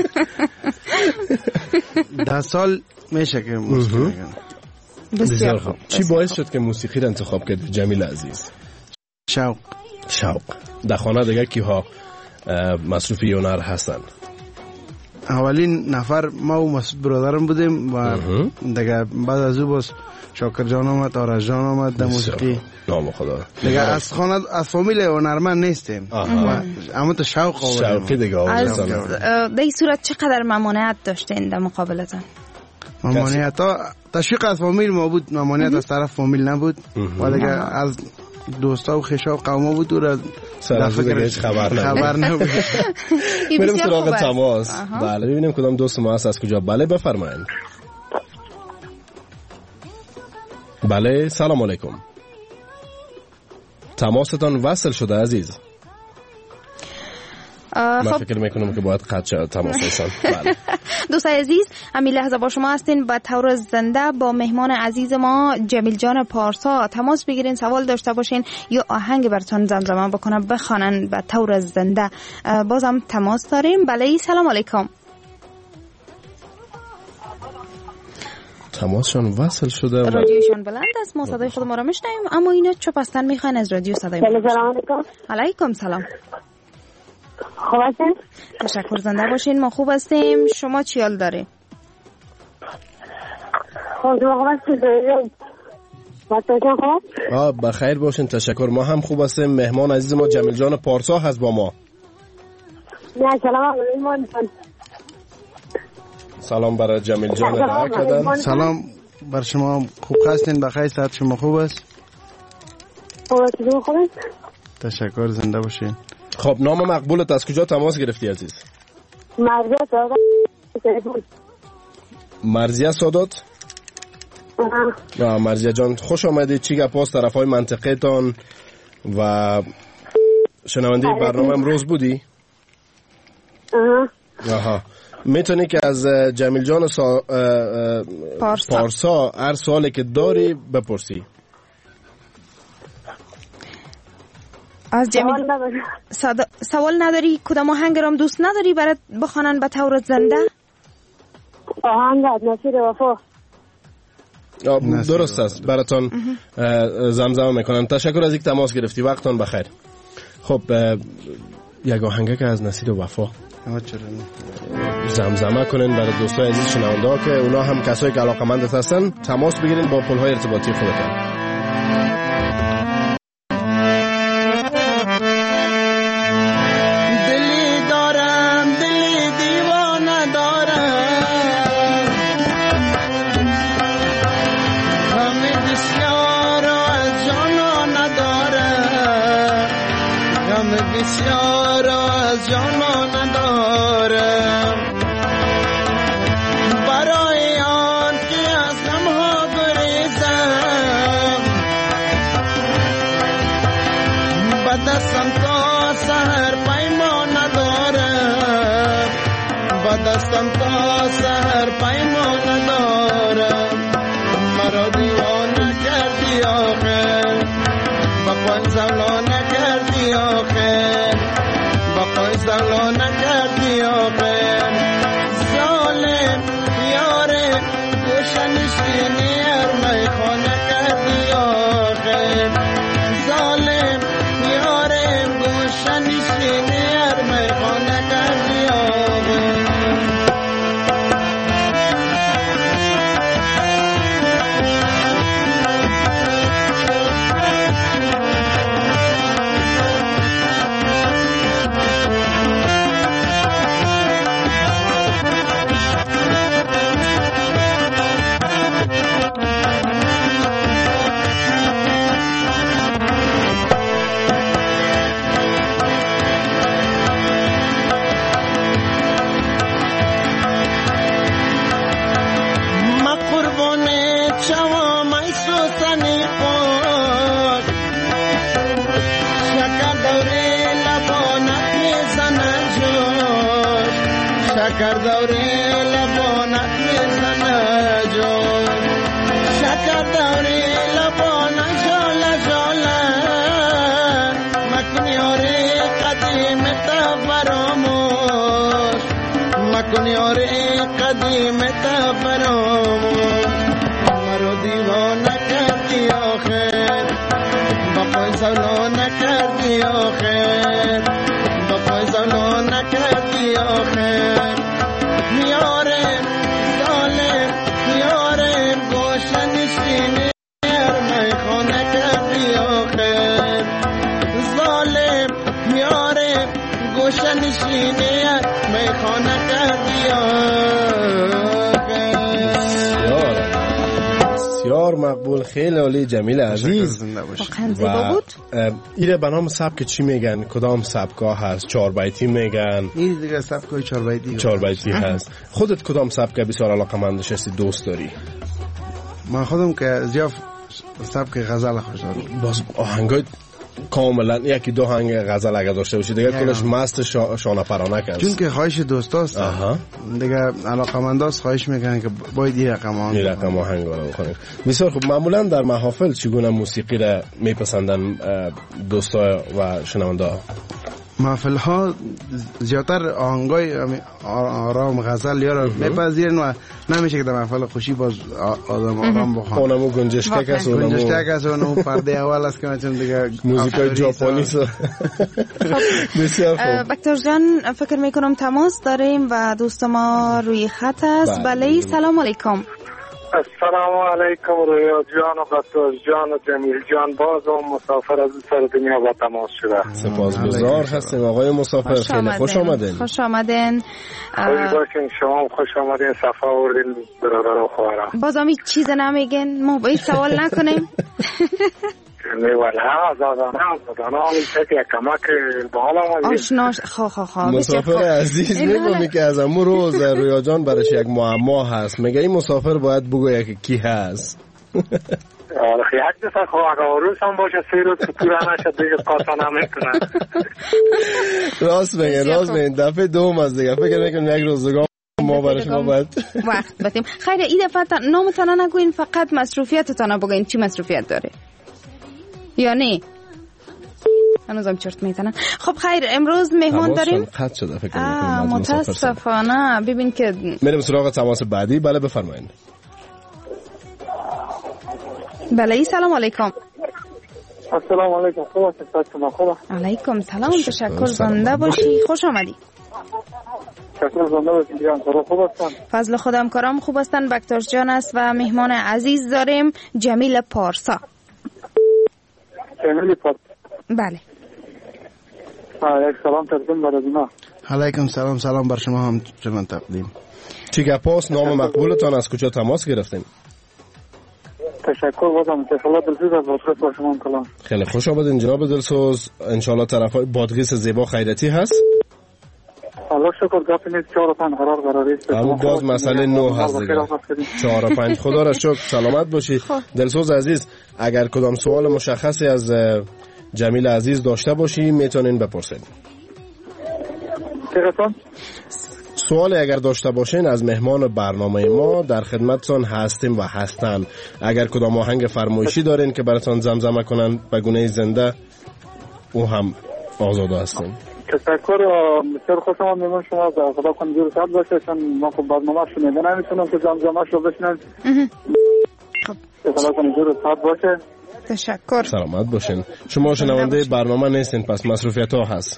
[SPEAKER 9] ده سال میشه که موسیقی.
[SPEAKER 11] بسیار خوب. چی باعث شد که موسیقی را انتخاب کردی جمیل عزیز؟
[SPEAKER 9] شوق.
[SPEAKER 11] شوق. در خانه دیگه کیها مصروفی هنر هستن؟
[SPEAKER 9] اولین نفر ما و برادرم بودیم و دیگه بعد از او باز شاکر جان آمد، آرش جان آمد در موسیقی.
[SPEAKER 11] نام خدا.
[SPEAKER 9] دیگه از خانه از فامیل هنرمند نیستیم، اما تو شوق آوردیم.
[SPEAKER 11] شوقی دیگه آوردیم.
[SPEAKER 12] در این صورت چقدر ممانعت داشتین در مقابلتان؟
[SPEAKER 9] ممانعت ها تشویق از فامیل ما بود، ممانعت از طرف فامیل نبود و دیگه از دوستا و خشا و قوما بود. و
[SPEAKER 11] سرازو دیگه هیچ خبر نبود.
[SPEAKER 9] خبر نبود.
[SPEAKER 11] بریم سراغ تماس. بله ببینیم کدام دوست ما هست از کجا. بله بفرمایید. بله سلام علیکم. تماستان وصل شده عزیز. من فکر میکنم که باید قطع شد تماسشان. بله.
[SPEAKER 12] دوستای عزیز همین لحظه با شما هستین به طور زنده با مهمان عزیز ما جمیل جان پارسا. تماس بگیرین، سوال داشته باشین یا آهنگ براتون زمزمه بکنه بخوانن به طور زنده. بازم تماس داریم. بله سلام علیکم.
[SPEAKER 11] تماسشان وصل شده.
[SPEAKER 12] رادیوشان بلند است، ما صدای خود ما را میشنویم اما اینا چپ هستن، میخواین از رادیو صدای ما.
[SPEAKER 14] سلام علیکم.
[SPEAKER 12] علیکم سلام.
[SPEAKER 14] خوب هستین؟
[SPEAKER 12] تشکر، زنده باشین. ما خوب هستیم. شما چی حال داری؟
[SPEAKER 14] خوب خوب هستیم. بچه‌ها خوب؟
[SPEAKER 11] آه بخیر باشین، تشکر. ما هم خوب هستیم. مهمان عزیز ما جمیل جان پارسا هست با ما.
[SPEAKER 14] نه سلام علیکم.
[SPEAKER 11] سلام برای جمیل جان دعا کردن.
[SPEAKER 9] سلام بر شما، خوب هستین؟ بخیر، صحت شما خوب است؟
[SPEAKER 14] خوب خوب است.
[SPEAKER 9] تشکر، زنده باشین.
[SPEAKER 11] خب نام مقبولت از کجا تماس گرفتی عزیز؟
[SPEAKER 14] مرزیه سادات.
[SPEAKER 11] مرزیه سادات؟ آه مرزیه جان خوش آمدید. چی گپ است طرفای منطقه تان و شنونده برنامه امروز بودی؟
[SPEAKER 14] آها.
[SPEAKER 11] آها. میتونی که از جمیل جان سا... پارسا. پارسا هر سوالی که داری بپرسی.
[SPEAKER 12] از جمیل سادا... سوال نداری؟ کدام آهنگ رام دوست نداری برات بخوانن به طور زنده؟
[SPEAKER 14] آهنگ نصیر وفا.
[SPEAKER 11] درست است، براتون زمزمه میکنم. تشکر از اینکه تماس گرفتی. وقتتون بخیر. خب یک آهنگ که از نصیر وفا زمزمه کنین برای دوستای عزیز شنونده ها که اونا هم کسایی که علاقمند هستن. تماس بگیرین با پل های ارتباطی خودتون.
[SPEAKER 15] بسیار از جانان دارم برای آن که از غمها گریزم به دستم تا سحر پیمان ندارم به دستم تا سحر پیمان ندارم مرا دیوانه کردی آخر با پای زولانه کردی آخر با پای زولانه کردی آخر ظالم یاره گوشه نشینی هر میخانه کردی آخر ظالم یاره گوشه نشینی هر میخانه کردی آخر شکر دوره لبانت میزنه جان شکر دوره لبانت جاله جاله مکن یاری قدیم تا فراموش مکن یاری قدیم تا فراموش مرو دیوانه کردی آخر با پای سولو نکردی آخر با پای سولو نکردی آخر میارم ظالم میارم گوشه نشینی میخانه کردی آخر ظالم میارم گوشه نشینی میخانه کردی آخر.
[SPEAKER 11] بسیار مقبول، خیلی عالی جمیل عزیز.
[SPEAKER 12] و
[SPEAKER 11] ایره به نام سبک چی میگن؟ کدام سبکا هست؟ چهار بیتی میگن؟
[SPEAKER 9] این دیگه سبکای چهار بیتی
[SPEAKER 11] چهار بیتی هست. خودت کدام سبک بسیار علاقه‌مند هستی دوست داری؟
[SPEAKER 9] من خودم که زیاد سبک غزل خوش دارم.
[SPEAKER 11] باز آهنگای کاملا یکی دو هنگ غزل اگه داشته باشی دیگه کلش مست شا... شانه پرانک است.
[SPEAKER 9] چون که خواهش دوستاست دیگه علاقمنداست خواهش میکنن که باید این رقم آهنگ
[SPEAKER 11] این رقم آهنگ رو بخونیم. بسیار خوب. معمولا در محافل چگونه موسیقی را میپسندن دوستا و شنونده ها؟
[SPEAKER 9] محفل ها زیادتر آهنگای آرام غزل یا رو میپذیرن و نمیشه که در محفل خوشی باز آدم آرام بخوان.
[SPEAKER 11] اونمو گنجشکک است، اونمو
[SPEAKER 9] گنجشکک است، اونمو پرده اول است که چون دیگه
[SPEAKER 11] موزیکای ژاپنی است. بسیار خوب.
[SPEAKER 12] دکتر جان فکر میکنم تماس داریم و دوست ما روی خط است. بله سلام علیکم.
[SPEAKER 16] السلام علیکم رویا جان و قطوز جان و جمیل جان، باز و مسافر از سر دنیا با تماس شده.
[SPEAKER 11] سپاسگزار هستیم آقای مسافر، خیلی خوش آمدین.
[SPEAKER 12] خوش آمدین.
[SPEAKER 16] خوش باشین، شما خوش آمدین، صفا آوردین برادر و خواهرام.
[SPEAKER 12] باز هم چیز نمیگن، ما باید سوال نکنیم.
[SPEAKER 16] نه ولی آزادانه آزادانه آمیشه که کمک بالا ما
[SPEAKER 12] آشناش خواه خواه خواه.
[SPEAKER 11] مسافر عزیز میگونی که از امو روز رویا جان برش یک معما هست، میگه این مسافر باید بگویه که کی هست.
[SPEAKER 16] آره یک دفعه خواه اگه روز هم باشه سی روز کتوره نشد دیگه قاطع نمیکنه.
[SPEAKER 11] راست بگین راست بگین دفعه دوم از دیگه فکر نکنم یک روزگاه ما برش ما باید
[SPEAKER 12] وقت بتیم. خیر این دفعه نامتان نگوین، فقط مصروفیتتان بگوین چی مصروفیت داره یا نه؟ هنوزم چرت میتنن. خب خیر امروز مهمان داریم.
[SPEAKER 11] خط شده فکر
[SPEAKER 12] کنم متاسفانه. ببین که
[SPEAKER 11] میریم سراغ تماس بعدی. بله بفرمایید.
[SPEAKER 12] بله سلام علیکم.
[SPEAKER 16] السلام علیکم. خوب هستید شما؟ خوبه.
[SPEAKER 12] علیکم سلام، تشکر، زنده باشی، خوش آمدی.
[SPEAKER 16] تشکر، زنده باشید جان. خوب هستن؟
[SPEAKER 12] فضل خودم کارم خوب هستن. بکتاش جان است و مهمان عزیز داریم جمیل پارسا.
[SPEAKER 16] جمیل پارسا.
[SPEAKER 12] بله.
[SPEAKER 16] یک سلام تقدیم بر شما.
[SPEAKER 9] علیکم سلام. سلام بر شما هم چنان تقدیم.
[SPEAKER 11] چی گپاس؟ نام مقبولتان از کجا تماس گرفتین؟
[SPEAKER 16] تشکر بازم تشکر دلسوز از بادغیس با شما کلام.
[SPEAKER 11] خیلی خوش آمدین جناب دلسوز. انشالله طرفای بادغیس زیبا خیرتی هست؟
[SPEAKER 16] الله شکر گپی نیست. چهار و پنج قرار قراری است.
[SPEAKER 11] اما باز مسئله نو هست دیگه. چهار و پنج خدا را شکر. سلامت باشی. دلسوز عزیز اگر کدام سوال مشخصی از جمیل عزیز داشته باشی میتونین بپرسید.
[SPEAKER 16] چیتون؟
[SPEAKER 11] سوالی اگر داشته باشین از مهمان برنامه ما در خدمتتون هستیم و هستن. اگر کدام آهنگ فرمایشی دارین که براتون زمزمه کنن به گونه زنده او هم آزاده هستیم.
[SPEAKER 16] تشکر. بسیار خوشم میمون شما در خدا کنم جور ساعت باشه چون ما خب برنامه شنیده نمیتونم که زمزمه شو بشنن. خب خدا کنم جور ساعت باشه.
[SPEAKER 12] تشکر.
[SPEAKER 11] سلامت باشین. شما شنونده برنامه نیستین پس مصروفیت ها هست.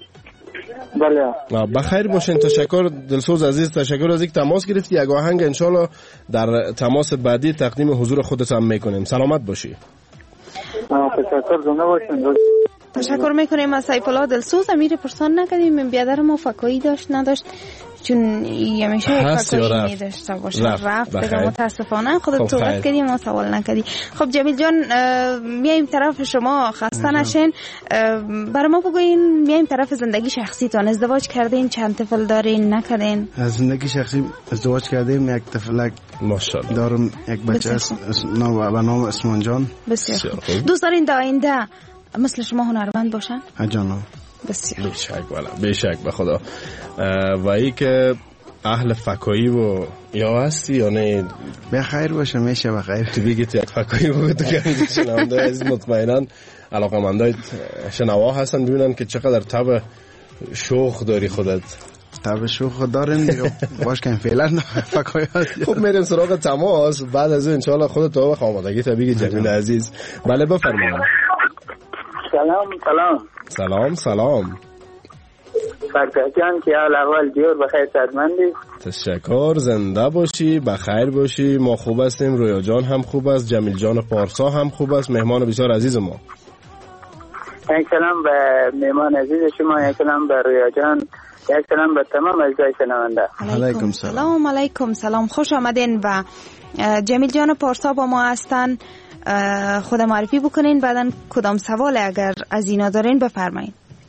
[SPEAKER 16] بله.
[SPEAKER 11] بخیر باشین. تشکر دلسوز عزیز. تشکر از اینکه تماس گرفتی. یک آهنگ انشالله در تماس بعدی تقدیم حضور خودت هم میکنیم. سلامت باشی.
[SPEAKER 16] تشکر. زنده باشین.
[SPEAKER 12] تشکر میکنیم از سیف الله دلسوز. امیر پرسان نکردیم بیادر ما فکایی داشت نداشت چون همیشه فکایی میداشته باشه رفت دیگه متاسفانه خودت صحبت کردیم ما سوال نکردی. خب جمیل جان میایم طرف شما خسته نشین. برای ما بگوین میایم طرف زندگی شخصیتان. ازدواج کردین؟ چند طفل دارین؟ نکردین؟
[SPEAKER 9] از زندگی شخصی ازدواج کردیم. یک طفلک
[SPEAKER 11] ماشاءالله
[SPEAKER 9] دارم. یک بچه است به نام اسمان جان.
[SPEAKER 12] بسیار خوب. دوست دارین در آینده مثل شما هنرمند باشن؟
[SPEAKER 9] جانم.
[SPEAKER 12] بسیار
[SPEAKER 11] بیشک والا بیشک به خدا. و ای که اهل فکایی و یا هستی یا نه؟
[SPEAKER 9] بخیر باشه، میشه بخیر.
[SPEAKER 11] تو بگی تو یک فکایی بگو تو که شنونده عزیز مطمئنا علاقه‌مندای شنوا هستن ببینن که چقدر طبع شوخ داری خودت.
[SPEAKER 9] طبع شوخ داریم دیگه، باش کن فعلا فکایی هست.
[SPEAKER 11] خب میریم سراغ تماس، بعد از این انشالله خودت تو به آمادگی تا بگی جمیل عزیز. بله بفرمایید.
[SPEAKER 17] سلام سلام
[SPEAKER 11] سلام سلام
[SPEAKER 17] فرزاد جان، که حال احوال دیور بخیر سلامتی؟
[SPEAKER 11] تشکر، زنده باشی، بخیر باشی. ما خوب هستیم، رویا جان هم خوب است، جمیل جان پارسا هم خوب است، مهمان بسیار عزیز ما.
[SPEAKER 17] یک سلام به مهمان عزیز شما، یک سلام به رویا جان، یک سلام به تمام اعضای شنونده.
[SPEAKER 12] علیکم سلام. علیکم سلام، خوش آمدین. و جمیل جان پارسا با ما هستن، خود معرفی بکنین، بعدن کدام سوال اگر از اینا دارین بفرمایین.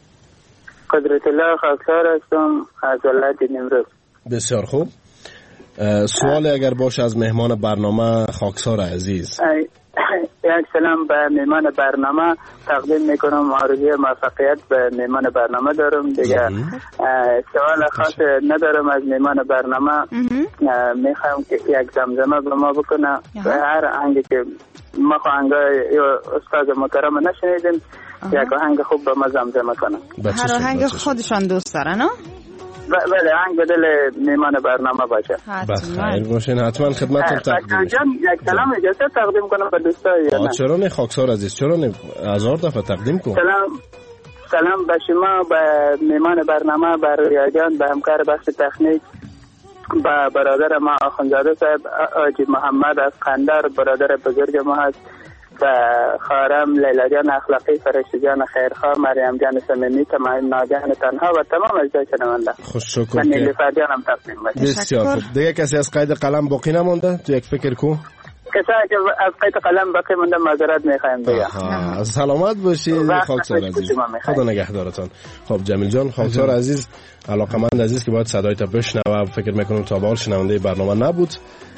[SPEAKER 17] قدرت الله خاکسار هستم از ولایت نیمروز.
[SPEAKER 11] بسیار خوب. سوال اگر باشه از مهمان برنامه خاکسار عزیز.
[SPEAKER 17] یک سلام به مهمان برنامه تقدیم میکنم، آرزوی موفقیت به مهمان برنامه دارم دیگه. سوال خاص ندارم از مهمان برنامه، میخوام که یک زمزمه به ما بکنه به هر آهنگی که ما آهنگای استاد محترم نشنیدیم، یک آهنگ خوب به ما زمزمه کنه.
[SPEAKER 12] هر آهنگ خودشان دوست دارن.
[SPEAKER 17] بله، آهنگ بدل میمان برنامه باشه.
[SPEAKER 11] بخیر باشین، حتما خدمتتون تقدیم میشه.
[SPEAKER 17] یک سلام اجازه تقدیم کنم به دوستای.
[SPEAKER 11] چرا نه خاکسار عزیز، چرا نه، هزار دفعه تقدیم کن.
[SPEAKER 17] سلام سلام به شما، به میمان برنامه، به رویا جان، به همکار بخش تکنیک، به برادر ما آخوندزاده صاحب آجی محمد از قندر، برادر بزرگ ما هست، و خارم لیلا جان اخلاقی، فرشته جان خیرخواه، مریم جان صمیمی، تمام ناجان تنها و تمام اجزای شنونده.
[SPEAKER 11] خوش شکر.
[SPEAKER 17] من نیلوفر جانم تقدیم باشه.
[SPEAKER 11] بسیار خوب. دیگه کسی از قید قلم باقی نمونده؟ تو یک فکر کو.
[SPEAKER 17] کسی که از قید قلم باقی مونده معذرت میخوایم بگم.
[SPEAKER 11] سلامت باشید خاکسار عزیز. خدا نگهدارتان. خب جمیل جان خاکسار عزیز، علاقمند عزیز که باید صدای تا بشنوه، فکر میکنم تا به حال شنونده برنامه نبود.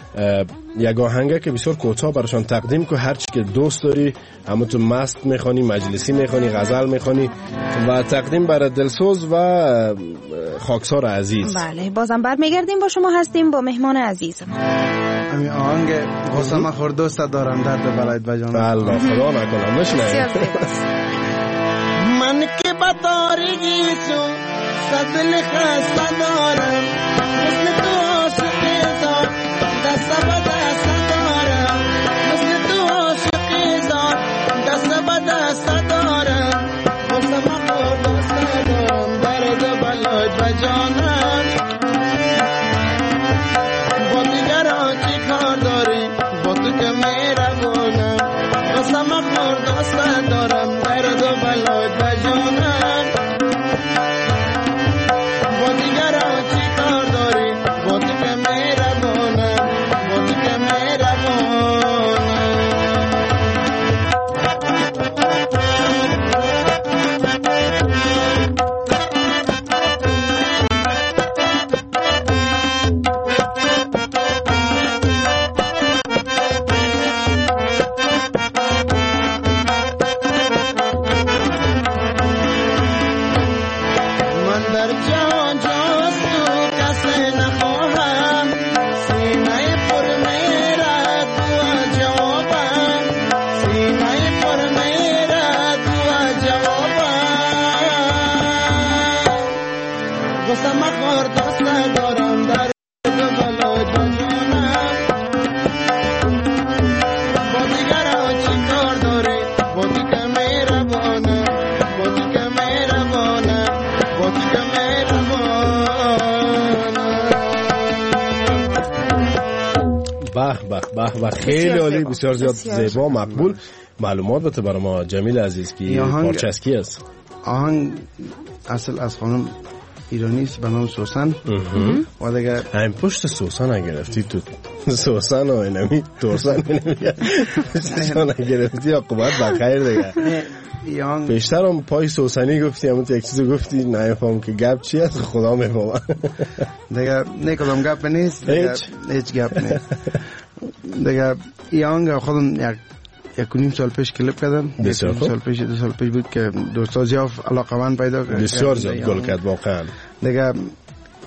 [SPEAKER 11] یک آهنگه که بسیار کوتاه براشون تقدیم که هر چی که دوست داری، همه تو مست میخوانی، مجلسی میخوانی، غزل میخوانی و تقدیم برای دلسوز و خاکسار عزیز.
[SPEAKER 12] بله، بازم برمیگردیم با شما هستیم با مهمان عزیز.
[SPEAKER 9] همین آهنگ قسم خور دوست دارم درد بلایت بجانم.
[SPEAKER 11] الله خدا نکنم نشنویم.
[SPEAKER 15] من که بطارگی سو صدل خسته دارم، مثل تو عاشقی زار دست با دست دارم، مثل تو عاشقی زار دست با دست دارم، قسم خور دوست دارم درد بلایت بجانم. با دیگران چی کار داری، با تو که میرونم، قسم خور دوست دارم درد بلایت بجانم. با دیگران چی کار داری، با تو که میرونم، با تو که میرونم.
[SPEAKER 11] و خیلی عالی، بسیار زیاد زیبا، مقبول. معلومات بده برای ما جمیل عزیز که پارچه از کی است؟
[SPEAKER 9] آهنگ اصل از خانم ایرانی است به نام سوسن. و دیگه
[SPEAKER 11] این پشت سوسن نگرفتی تو سوسن و اینمی تورسن اینمی سوسن نگرفتی عاقبت بخیر دیگه. پیشتر هم پای سوسنی گفتی، اما تو یک چیزو گفتی نمیفهم که گپ چی است، خدا میفهمه
[SPEAKER 9] دیگه. نه کدام گپ نیست، هیچ گپ نیست دیگه. این آهنگ خودم یک یک نیم سال پیش کلیپ کردم. یک سال پیش دو سال پیش بود که دوستا زیاد علاقمند پیدا کرد،
[SPEAKER 11] بسیار زیاد گل کرد واقعا
[SPEAKER 9] دیگه.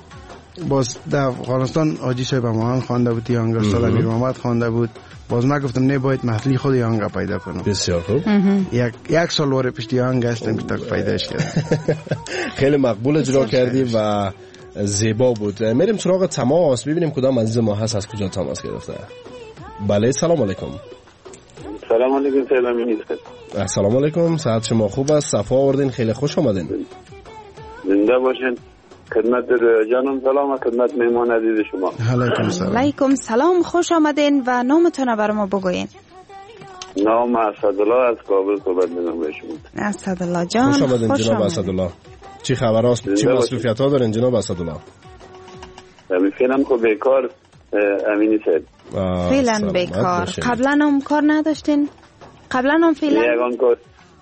[SPEAKER 9] باز در افغانستان حاجی صاحب هماهنگ خوانده بود، یانگ استاد امیر محمد خوانده بود. باز من گفتم نه باید محلی خود یانگ پیدا کنم.
[SPEAKER 11] بسیار خوب.
[SPEAKER 9] یک یک سال واره پشت یانگ هستم که تک پیداش کردم.
[SPEAKER 11] خیلی مقبول اجرا کردی و زیبا بود. میریم سراغ تماس ببینیم کدام عزیز ما هست از کجا تماس گرفته. بله سلام علیکم.
[SPEAKER 18] سلام علیکم. سلام علیکم.
[SPEAKER 11] السلام علیکم. صحت شما خوب است؟ صفا آوردین، خیلی خوش آمدین.
[SPEAKER 18] زنده باشین. خدمت جانم سلام و خدمت مهمان عزیز شما.
[SPEAKER 9] علیکم سلام.
[SPEAKER 12] علیکم سلام، خوش آمدین و نامتون برای ما بگوین.
[SPEAKER 18] نام اسدالله از کابل صحبت می‌کنم به شما.
[SPEAKER 12] اسدالله جان
[SPEAKER 11] خوش آمدین جناب اسدالله. چی خبر است؟ چی مصروفیت‌ها دارین جناب اسدالله؟
[SPEAKER 18] همین فعلا خب بیکار امینی صاحب.
[SPEAKER 12] فعلا بیکار. قبلا هم کار نداشتین؟ قبلا هم فعلا
[SPEAKER 18] یگان کار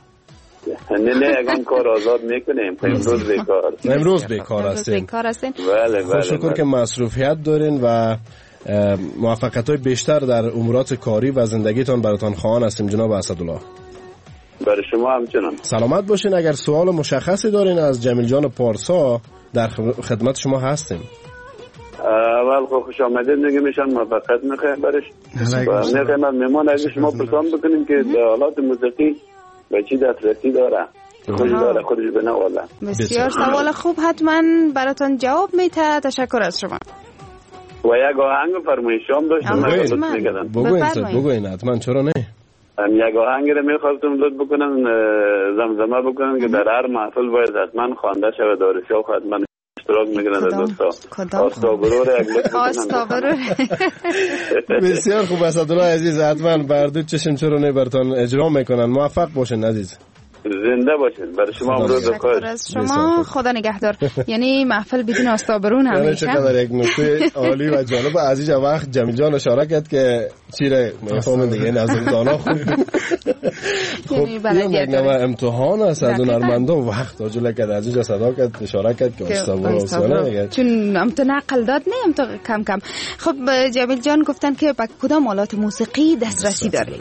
[SPEAKER 18] نه نه یگان کار آزاد میکنیم. امروز بیکار.
[SPEAKER 11] امروز بیکار هستین.
[SPEAKER 12] بیکار هستین.
[SPEAKER 18] بله بله.
[SPEAKER 11] شکر که مصروفیت دارین و موفقیت‌های بیشتر در امورات کاری و زندگیتان براتان خواهان هستیم جناب اسدالله.
[SPEAKER 18] برای شما همچنان.
[SPEAKER 11] سلامت باشین. اگر سوال مشخصی دارین از جمیل جان پارسا در خدمت شما هستیم.
[SPEAKER 18] اول خب خوش آمدید میگم ایشان موفقیت میخوایم برش. میخوایم از مهمان از شما پرسان بکنیم که حالات موسیقی به چی دسترسی داره؟ خودش داره خودش بنا والا.
[SPEAKER 12] بسیار سوال خوب، حتما براتون جواب میده. تشکر از شما.
[SPEAKER 18] و یک آهنگ فرمایشام داشتم من میگم.
[SPEAKER 11] بگوین بگوین حتما، چرا نه؟
[SPEAKER 18] هم یک آهنگ رو میخواستم لطف بکنن زمزمه بکنن که در هر محفل باید حتما خوانده شده. دارشا حتما اشتراک میگیرن دوستا. آستابرو رو یک لطف بکنن.
[SPEAKER 12] آستابرو.
[SPEAKER 11] بسیار خوب اسدالله عزیز، حتما بردود چشم چرا نه براتون اجرا میکنن. موفق باشین عزیز.
[SPEAKER 18] زنده باشین. برای شما امروز بخیر.
[SPEAKER 12] از شما خدا نگهدار. یعنی محفل بدون آستابرون همیشه.
[SPEAKER 11] چقدر یک نکته عالی و جالب. عزیز وقت جمیل جان اشاره کرد که چیره میفهمن دیگه نظردانا خوب. خب یک نوع امتحان است از هنرمندان. وقت اجل کرد عزیز صدا کرد اشاره کرد که آستابرو
[SPEAKER 12] چون هم تو نقل داد نه هم تو کم کم. خب جمیل جان گفتن که با کدام آلات موسیقی دسترسی داری؟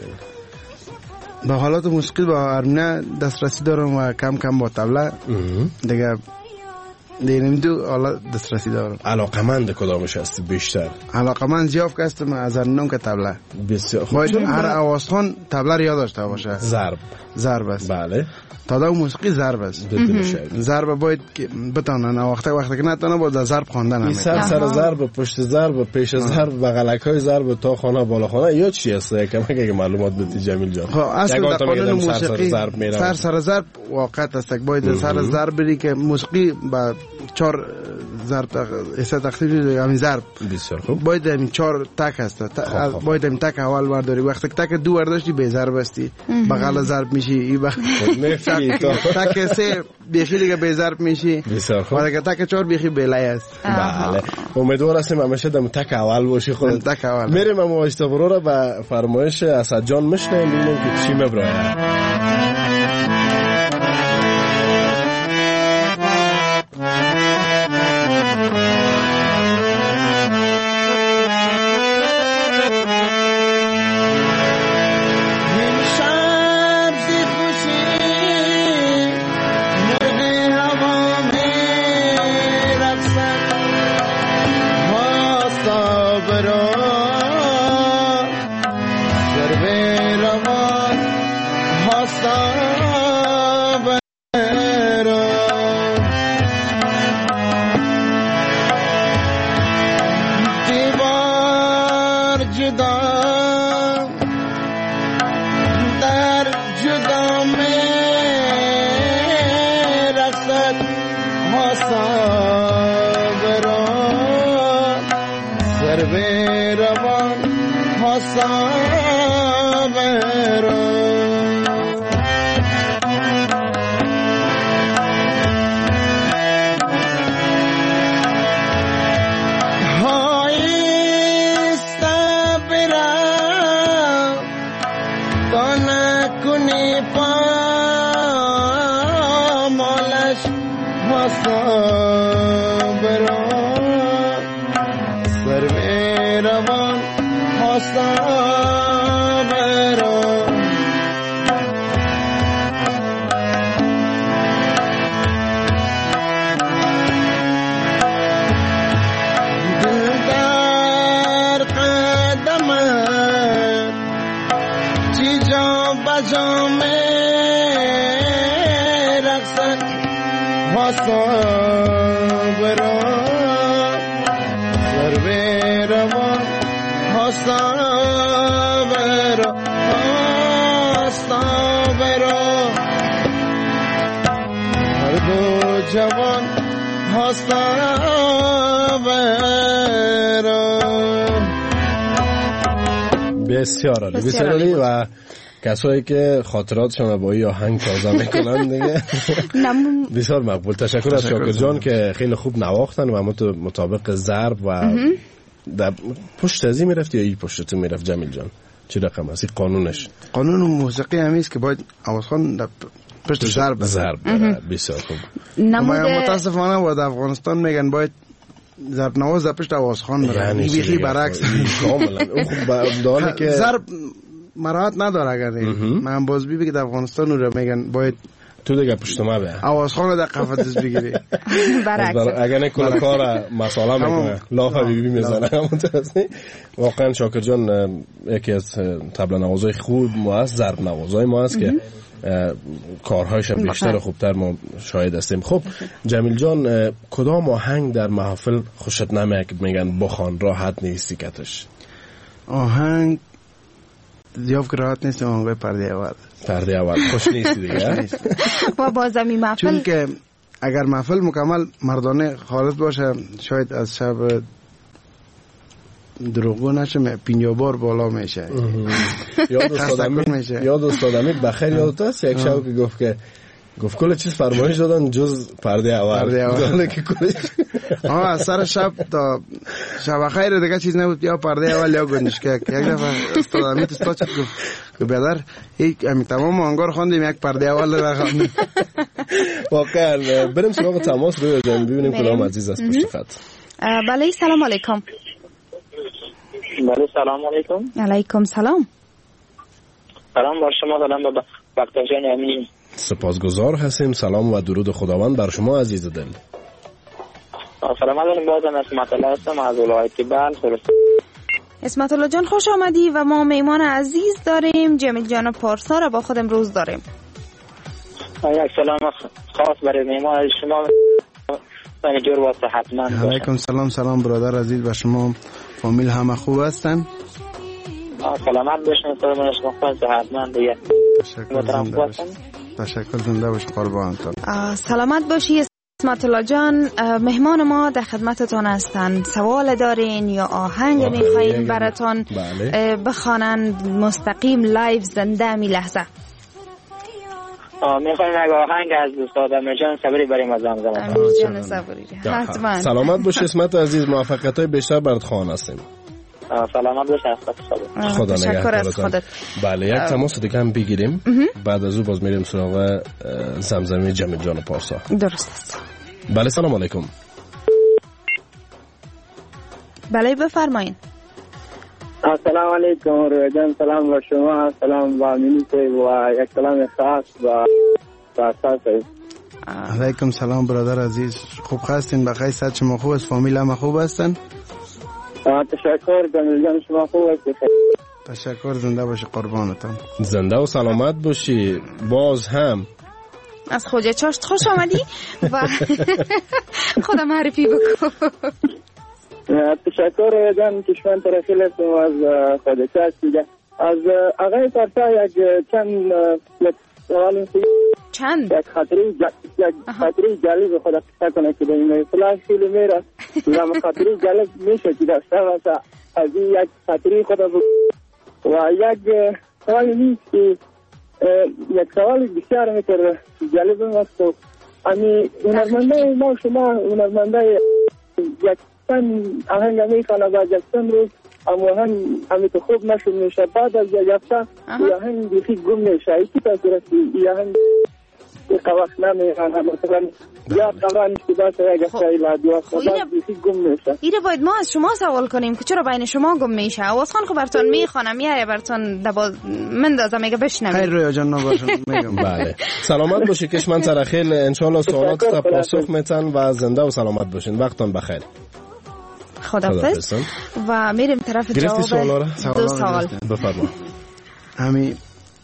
[SPEAKER 9] با حالات موسیقی با هارمونی دسترسی دارم و کم کم با طبله دیگه دیگه دو حالات دسترسی دارم.
[SPEAKER 11] علاقمند کدامش هستی بیشتر؟
[SPEAKER 9] علاقمند زیاد هستم از هرنوم که طبله.
[SPEAKER 11] بسیار
[SPEAKER 9] باید هر آوازخوان طبله رو یاد داشته باشه.
[SPEAKER 11] ضرب
[SPEAKER 9] ضرب است.
[SPEAKER 11] بله.
[SPEAKER 9] تا دا موسیقی ضرب است. ضرب باید بتانن وقتی وقتی که نتونه با ضرب خواندن هم.
[SPEAKER 11] سر سر ضرب، پشت ضرب، پیش ضرب، بغلکای ضرب تا خانه بالا خانه یا چی است؟ یکم اگه معلومات بدی جمیل جان.
[SPEAKER 9] خب اصل در قانون موسیقی
[SPEAKER 11] سر
[SPEAKER 9] سر سر ضرب واقعیت است. باید سر ضرب بری که موسیقی با چهار ضرب حصه تقسیم همین ضرب.
[SPEAKER 11] بسیار خوب.
[SPEAKER 9] باید همین چهار تک است. باید همین تک اول برداری. وقتی تک دو برداشتی به ضرب استی. بغل ضرب میشی. این وقت تک سه بیخی دیگه به ضرب میشی.
[SPEAKER 11] بسیار خوب.
[SPEAKER 9] ولی که تک چهار بیخی بله است.
[SPEAKER 11] بله. امیدوار هستیم همیشه دم تک اول باشی خود.
[SPEAKER 9] تک اول.
[SPEAKER 11] میریم اما اشتبارو رو به فرمایش اسد جان میشنیم ببینیم که چی میبره.
[SPEAKER 15] جام رقصد واسا برا ضرب روان واسا برا واسا برا هر دو جوان واسا برا.
[SPEAKER 11] بسیار عالی بسیار عالی و کسایی که خاطراتشون با این آهنگ تازه میکنن دیگه بسیار مقبول. تشکر از شاکر جان که خیلی خوب نواختن و مطابق ضرب و در پشت ازی میرفت یا ای پشت تو میرفت جمیل جان چی رقم است قانونش؟
[SPEAKER 9] قانون موسیقی همیست که باید آوازخوان در پشت ضرب
[SPEAKER 11] ضرب بسیار خوب.
[SPEAKER 9] متاسفانه و در افغانستان میگن باید ضرب نواز در پشت آوازخوان بره، یعنی بیخی برعکس
[SPEAKER 11] کاملا. اون خوب داره که
[SPEAKER 9] ضرب مراحت نداره. اگر من باز بی که در افغانستان رو میگن باید
[SPEAKER 11] تو دیگه پشت ما به
[SPEAKER 9] آوازخوان در قفطش بگیری
[SPEAKER 12] برعکس.
[SPEAKER 11] اگر نه کل کار مسئله میکنه لاف بی بی میزنه. واقعا شاکر جان یکی از طبل نوازای خوب ما است، ضرب نوازای ما است که کارهایش بیشتر و خوبتر ما شاهد هستیم. خب جمیل جان کدام آهنگ در محافل خوشت نمیاد که میگن بخوان راحت نیستی کتش؟
[SPEAKER 9] آهنگ زیاد که راحت نیست. آهنگ پرده اول
[SPEAKER 11] پرده اول خوش نیستی دیگه
[SPEAKER 12] با بازمی محفل،
[SPEAKER 9] چون که اگر محفل مکمل مردانه خالص باشه شاید از شب دروغگو نشه پینجا بار بالا میشه.
[SPEAKER 11] یاد استادمی یاد استادمی بخیر یادت است یک شب که گفت که گفت کل چیز فرمایش دادن جز پرده اول.
[SPEAKER 9] پرده اول که کلش آه از سر شب تا شب خیر دیگه چیز نبود، یا پرده اول یا گنجشکک. یک دفعه استادمی استاد چه گفت که بیادر یک امی تمام آنگار خواندیم یک پرده اول در خواندیم.
[SPEAKER 11] واقعا بریم سراغ تماس روی جان ببینیم کدام عزیز است پشت خط.
[SPEAKER 12] بله سلام علیکم.
[SPEAKER 19] بله سلام علیکم.
[SPEAKER 12] علیکم سلام.
[SPEAKER 19] سلام بر شما. سلام بابا بختیار جان امین.
[SPEAKER 11] سپاسگزار هستیم. سلام و درود خداوند بر شما عزیز دل.
[SPEAKER 19] سلام علیکم. بازم اسمت الله هستم از ولایت بلخ.
[SPEAKER 12] اسمت الله جان خوش آمدی و ما میمان عزیز داریم جمیل جان پارسا را با خود امروز داریم.
[SPEAKER 19] یک سلام خاص برای میمان شما من جور و صحتمند.
[SPEAKER 9] علیکم سلام. سلام برادر عزیز و شما فامیل همه خوب هستن؟
[SPEAKER 19] سلامت باشین. سلام علیکم خوب صحتمند دیگه.
[SPEAKER 9] تشکر زنده باش قربانتون.
[SPEAKER 12] سلامت باشی اسمت الله جان. مهمان ما در خدمتتون هستند. سوال دارین یا آهنگ میخواین براتون بخوانند مستقیم لایو زنده می لحظه؟
[SPEAKER 19] میخوایم یک آهنگ از استاد امیر جان صبری بریم از زمزمه.
[SPEAKER 12] امیر جان صبری حتما.
[SPEAKER 11] سلامت باش اسمت عزیز. موفقیت‌های بیشتر برات خواهان هستیم.
[SPEAKER 19] سلامت باش
[SPEAKER 11] خدا خدا نگهدارت. بله یک تماس دیگه هم بگیریم بعد از او باز میریم سراغ زمزمه جمیل جان پارسا.
[SPEAKER 12] درست است.
[SPEAKER 11] بله سلام علیکم.
[SPEAKER 12] بله بفرمایید.
[SPEAKER 16] السلام علیکم روی جان. سلام و شما. سلام و امینی و یک سلام خاص و ساساس.
[SPEAKER 9] علیکم سلام برادر عزیز. خوب هستین؟ بخیر صحت شما خوب است؟ فامیل هم خوب هستن؟
[SPEAKER 16] تشکر جمیل جان شما خوب هستید؟
[SPEAKER 9] تشکر زنده باشی قربانتان.
[SPEAKER 11] زنده و سلامت باشی. باز هم
[SPEAKER 12] از خوجه چاشت خوش آمدی و خدا معرفی بکن.
[SPEAKER 16] تشکر جان کشمن ترخیل هستم از خوجه چاشت دیگه. از آقای پارسا یک چند یک سوال
[SPEAKER 12] چند
[SPEAKER 16] یک خاطری یک خاطری جالب خدا قصه کنه که این فلاش خیلی میره لام خاطری جالب میشه که داشته باشه. از این یک خاطری خدا و یک سوال نیست که یک سوال بسیار میتر جالب است. امی هنرمنده ما شما هنرمنده یک تن آهنگ میخوانه بعد یک تن روز اما هم همی تو خوب نشون میشه بعد از یک هفته یا هم بیخی گم میشه. ایکی تاثیر است یا هم یک وقت نمیخوانه مثلا یا قرار نیست که باشه یک هفته ایلا دو هفته بعد بیخی گم میشه.
[SPEAKER 12] ایره باید ما از شما سوال کنیم که چرا بین شما گم میشه؟ آوازخوان خب براتون میخوانم میاره براتون دبا مندازم میگه بشنوید.
[SPEAKER 9] خیر رویا جان نباشم میگم.
[SPEAKER 11] بله سلامت باشی کشمن ترخیل. انشالله سوالات تا پاسخ میتن و زنده و سلامت باشین. وقتتون بخیر.
[SPEAKER 12] خداحافظ. و میریم طرف جواب دو سوال.
[SPEAKER 11] بفرما.
[SPEAKER 9] همین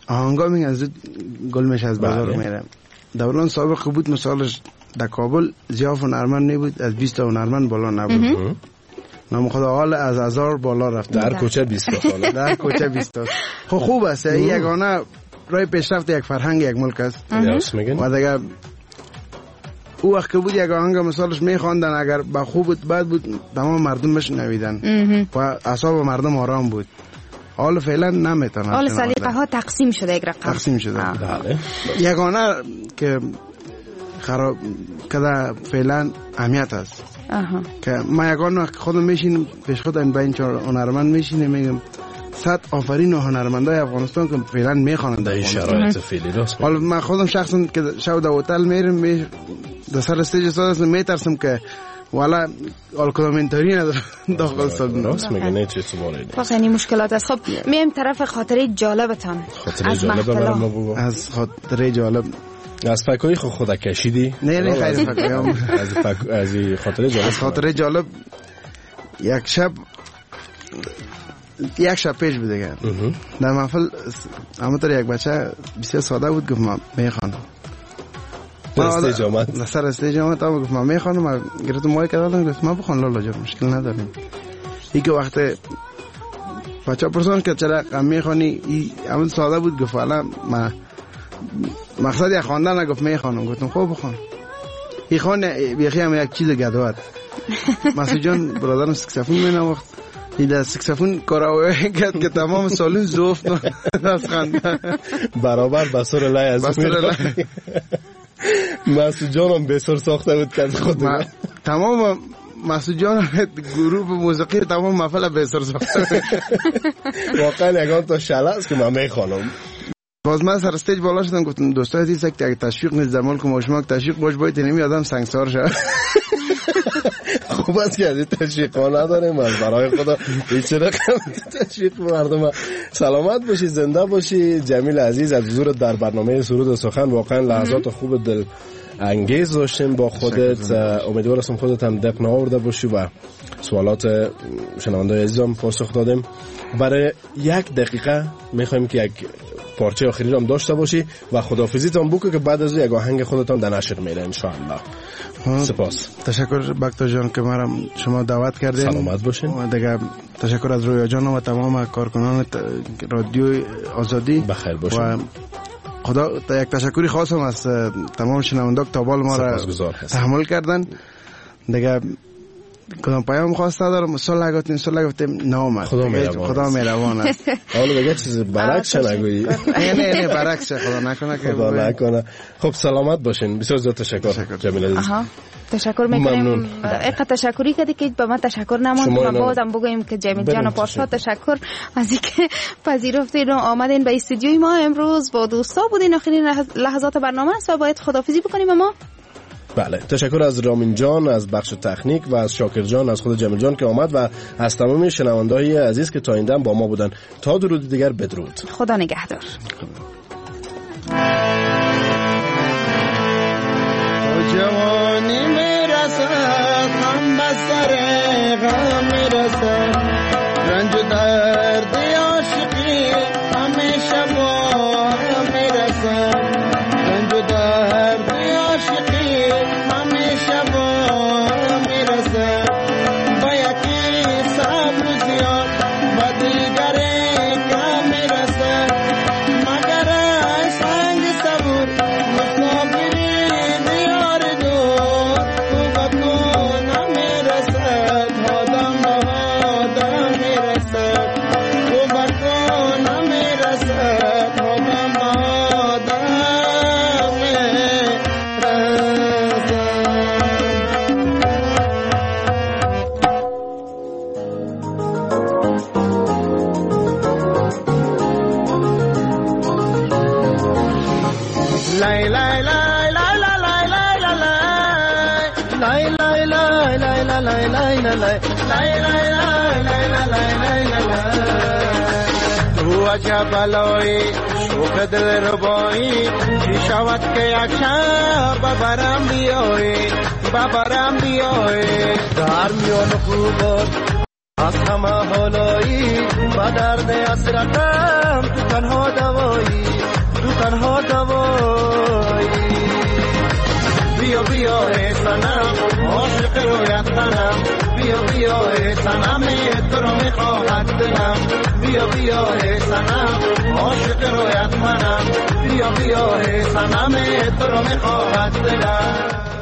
[SPEAKER 9] آهنگا میگن زود گل میشه از بازار میره. دوران سابق بود مثالش در کابل زیاف هنرمند نبود، از بیست تا هنرمند بالا نبود. نام خدا حال از هزار بالا رفت
[SPEAKER 11] در کوچه بیست تا
[SPEAKER 9] در کوچه بیست تا. خب خوب است، یگانه راه پیشرفت یک فرهنگ یک ملک است. و دیگه او وقت که بود یک آهنگ مثالش میخواندن، اگر با خوب بود بد بود تمام مردم بشنویدن و اعصاب مردم آرام بود. حال فعلا نمیتونه.
[SPEAKER 12] حال سلیقه ها تقسیم شده، یک رقم
[SPEAKER 9] تقسیم شده. یگانه که خراب کده فعلا اهمیت است.
[SPEAKER 12] آها.
[SPEAKER 9] که ما یگانه وقت خودم میشینم پیش خود این بین چهار هنرمند میشینم میگم صد آفرین و هنرمندای افغانستان که فعلا میخوانند
[SPEAKER 11] در این شرایط فعلی راست.
[SPEAKER 9] حالا من خودم شخصا که شب در هتل میرم می در سر استیج سازم میترسم که والا آلکومنتاری نداره داخل سالن.
[SPEAKER 11] راست میگه نه چه سوالی
[SPEAKER 12] نیست. خیلی مشکلات است. خب میایم طرف خاطره جالبتان.
[SPEAKER 11] خاطره جالب برام بگو.
[SPEAKER 9] از خاطره جالب
[SPEAKER 11] از فکری خود خود کشیدی؟
[SPEAKER 9] نه نه خیلی فکرام.
[SPEAKER 11] از فک از خاطره جالب.
[SPEAKER 9] از خاطره جالب یک شب یک شب پیش بود دیگه. در محفل همونطور یک بچه بسیار ساده بود گفت من میخوانم.
[SPEAKER 11] در استیج آمد.
[SPEAKER 9] در سر استیج آمد تا گفت من میخوانم. من گرفتم مایک دادم گفت من بخوان لالا جان مشکل نداریم. ای که وقت بچه پرسان که چرا غم میخوانی ای همون ساده بود گفت والا من مقصد یک خواندن نگفت میخوانم. گفتم خب بخوان. ای خوان بیخی هم یک چیز گدوات. مسعود جان برادرم سکسفون مینواخت. این در سکسفون کاراوی کرد که تمام سالون زفت از خنده
[SPEAKER 11] برابر بسر لای از
[SPEAKER 9] بسر لای
[SPEAKER 11] مسعود جان هم بسر ساخته بود که خود
[SPEAKER 9] تمام مسعود جان گروه موسیقی تمام محفل بسر ساخته.
[SPEAKER 11] واقعا یگان تا شله است که من میخوانم.
[SPEAKER 9] باز من سر استیج بالا شدم گفتم دوستای عزیز که اگه تشویق نیست در ملک ما شما تشویق باش باید نمی آدم سنگسار شد.
[SPEAKER 11] خوب است که از این تشویق ها نداریم. از برای خدا هیچ رقم تشویق مردم. سلامت باشی، زنده باشی جمیل عزیز. از حضور در برنامه سرود و سخن واقعا لحظات خوب دل انگیز داشتیم با خودت. امیدوار هستم خودت هم دق نآورده باشی و سوالات شنوندگان عزیزم پاسخ دادیم. برای یک دقیقه میخوایم که یک پارچه آخری رو هم داشته باشی و خداحافظیتون بکن که بعد از یک آهنگ خودتان در نشر میره ان شاء الله. سپاس.
[SPEAKER 9] تشکر بکتا جان که ما شما دعوت کردین.
[SPEAKER 11] سلامت باشین.
[SPEAKER 9] و دیگه تشکر از رویا جان و تمام کارکنان رادیو آزادی.
[SPEAKER 11] بخیر باشین. و
[SPEAKER 9] خدا یک تشکری خاصم از تمام شنوندگان تا بال ما را تحمل کردن. دیگه کدام پیام خواسته دارم سال لگاتین سال لگاتیم نامد.
[SPEAKER 11] خدا مهربان
[SPEAKER 9] خدا مهربان است.
[SPEAKER 11] حالا بگه چیز برعکس نگویی.
[SPEAKER 9] نه نه نه برعکس خدا نکنه که
[SPEAKER 11] خدا نکنه. خب سلامت باشین. بسیار زیاد تشکر جمیل عزیز.
[SPEAKER 12] آها تشکر میکنیم. یک تشکری کردی که به من تشکر نموند. ما بازم بگویم که جمیل جان و پارسا تشکر از اینکه پذیرفتین و آمدین به استودیوی ما امروز با دوستا بودین. آخرین لحظات برنامه است و باید خداحافظی بکنیم. ما
[SPEAKER 11] بله تشکر از رامین جان از بخش تکنیک و از شاکر جان از خود جمیل جان که آمد و از تمام شنونده‌های عزیز که تا این دم با ما بودن. تا درود دیگر بدرود.
[SPEAKER 12] خدا نگهدار.
[SPEAKER 15] جوانی میرسد هم بسر غم میرسد رنج و درد عاشقی همیشه با هم میرسد رنج و درد عاشقی همیشه با هم میرسد با یکی صبر و زیاد با دیگری کم میرسد مگر ای سنگ صبور مصابری دیار دور خوب کن نمیرسد آدم به آدم میرسد خوب کن نمیرسد آدم به آدم lay lay lay lay lay lay lay lay lay lay lay lay lay lay lay lay lay lay lay تو عجب بلایی شوق دل ربایی چی شود که یک شب ببرم بیایی ببرم بیایی در میان خوبات از همه حالایی با درد حسرتم تنها دوایی تنها دوایی. بیا بیا ای صنم عاشق رویت تنم، بیا بیا ای صنم تو رو میخواهد دلم، بیا بیا ای صنم عاشق رویت منم، بیا بیا ای صنم تو رو میخواهد دلم.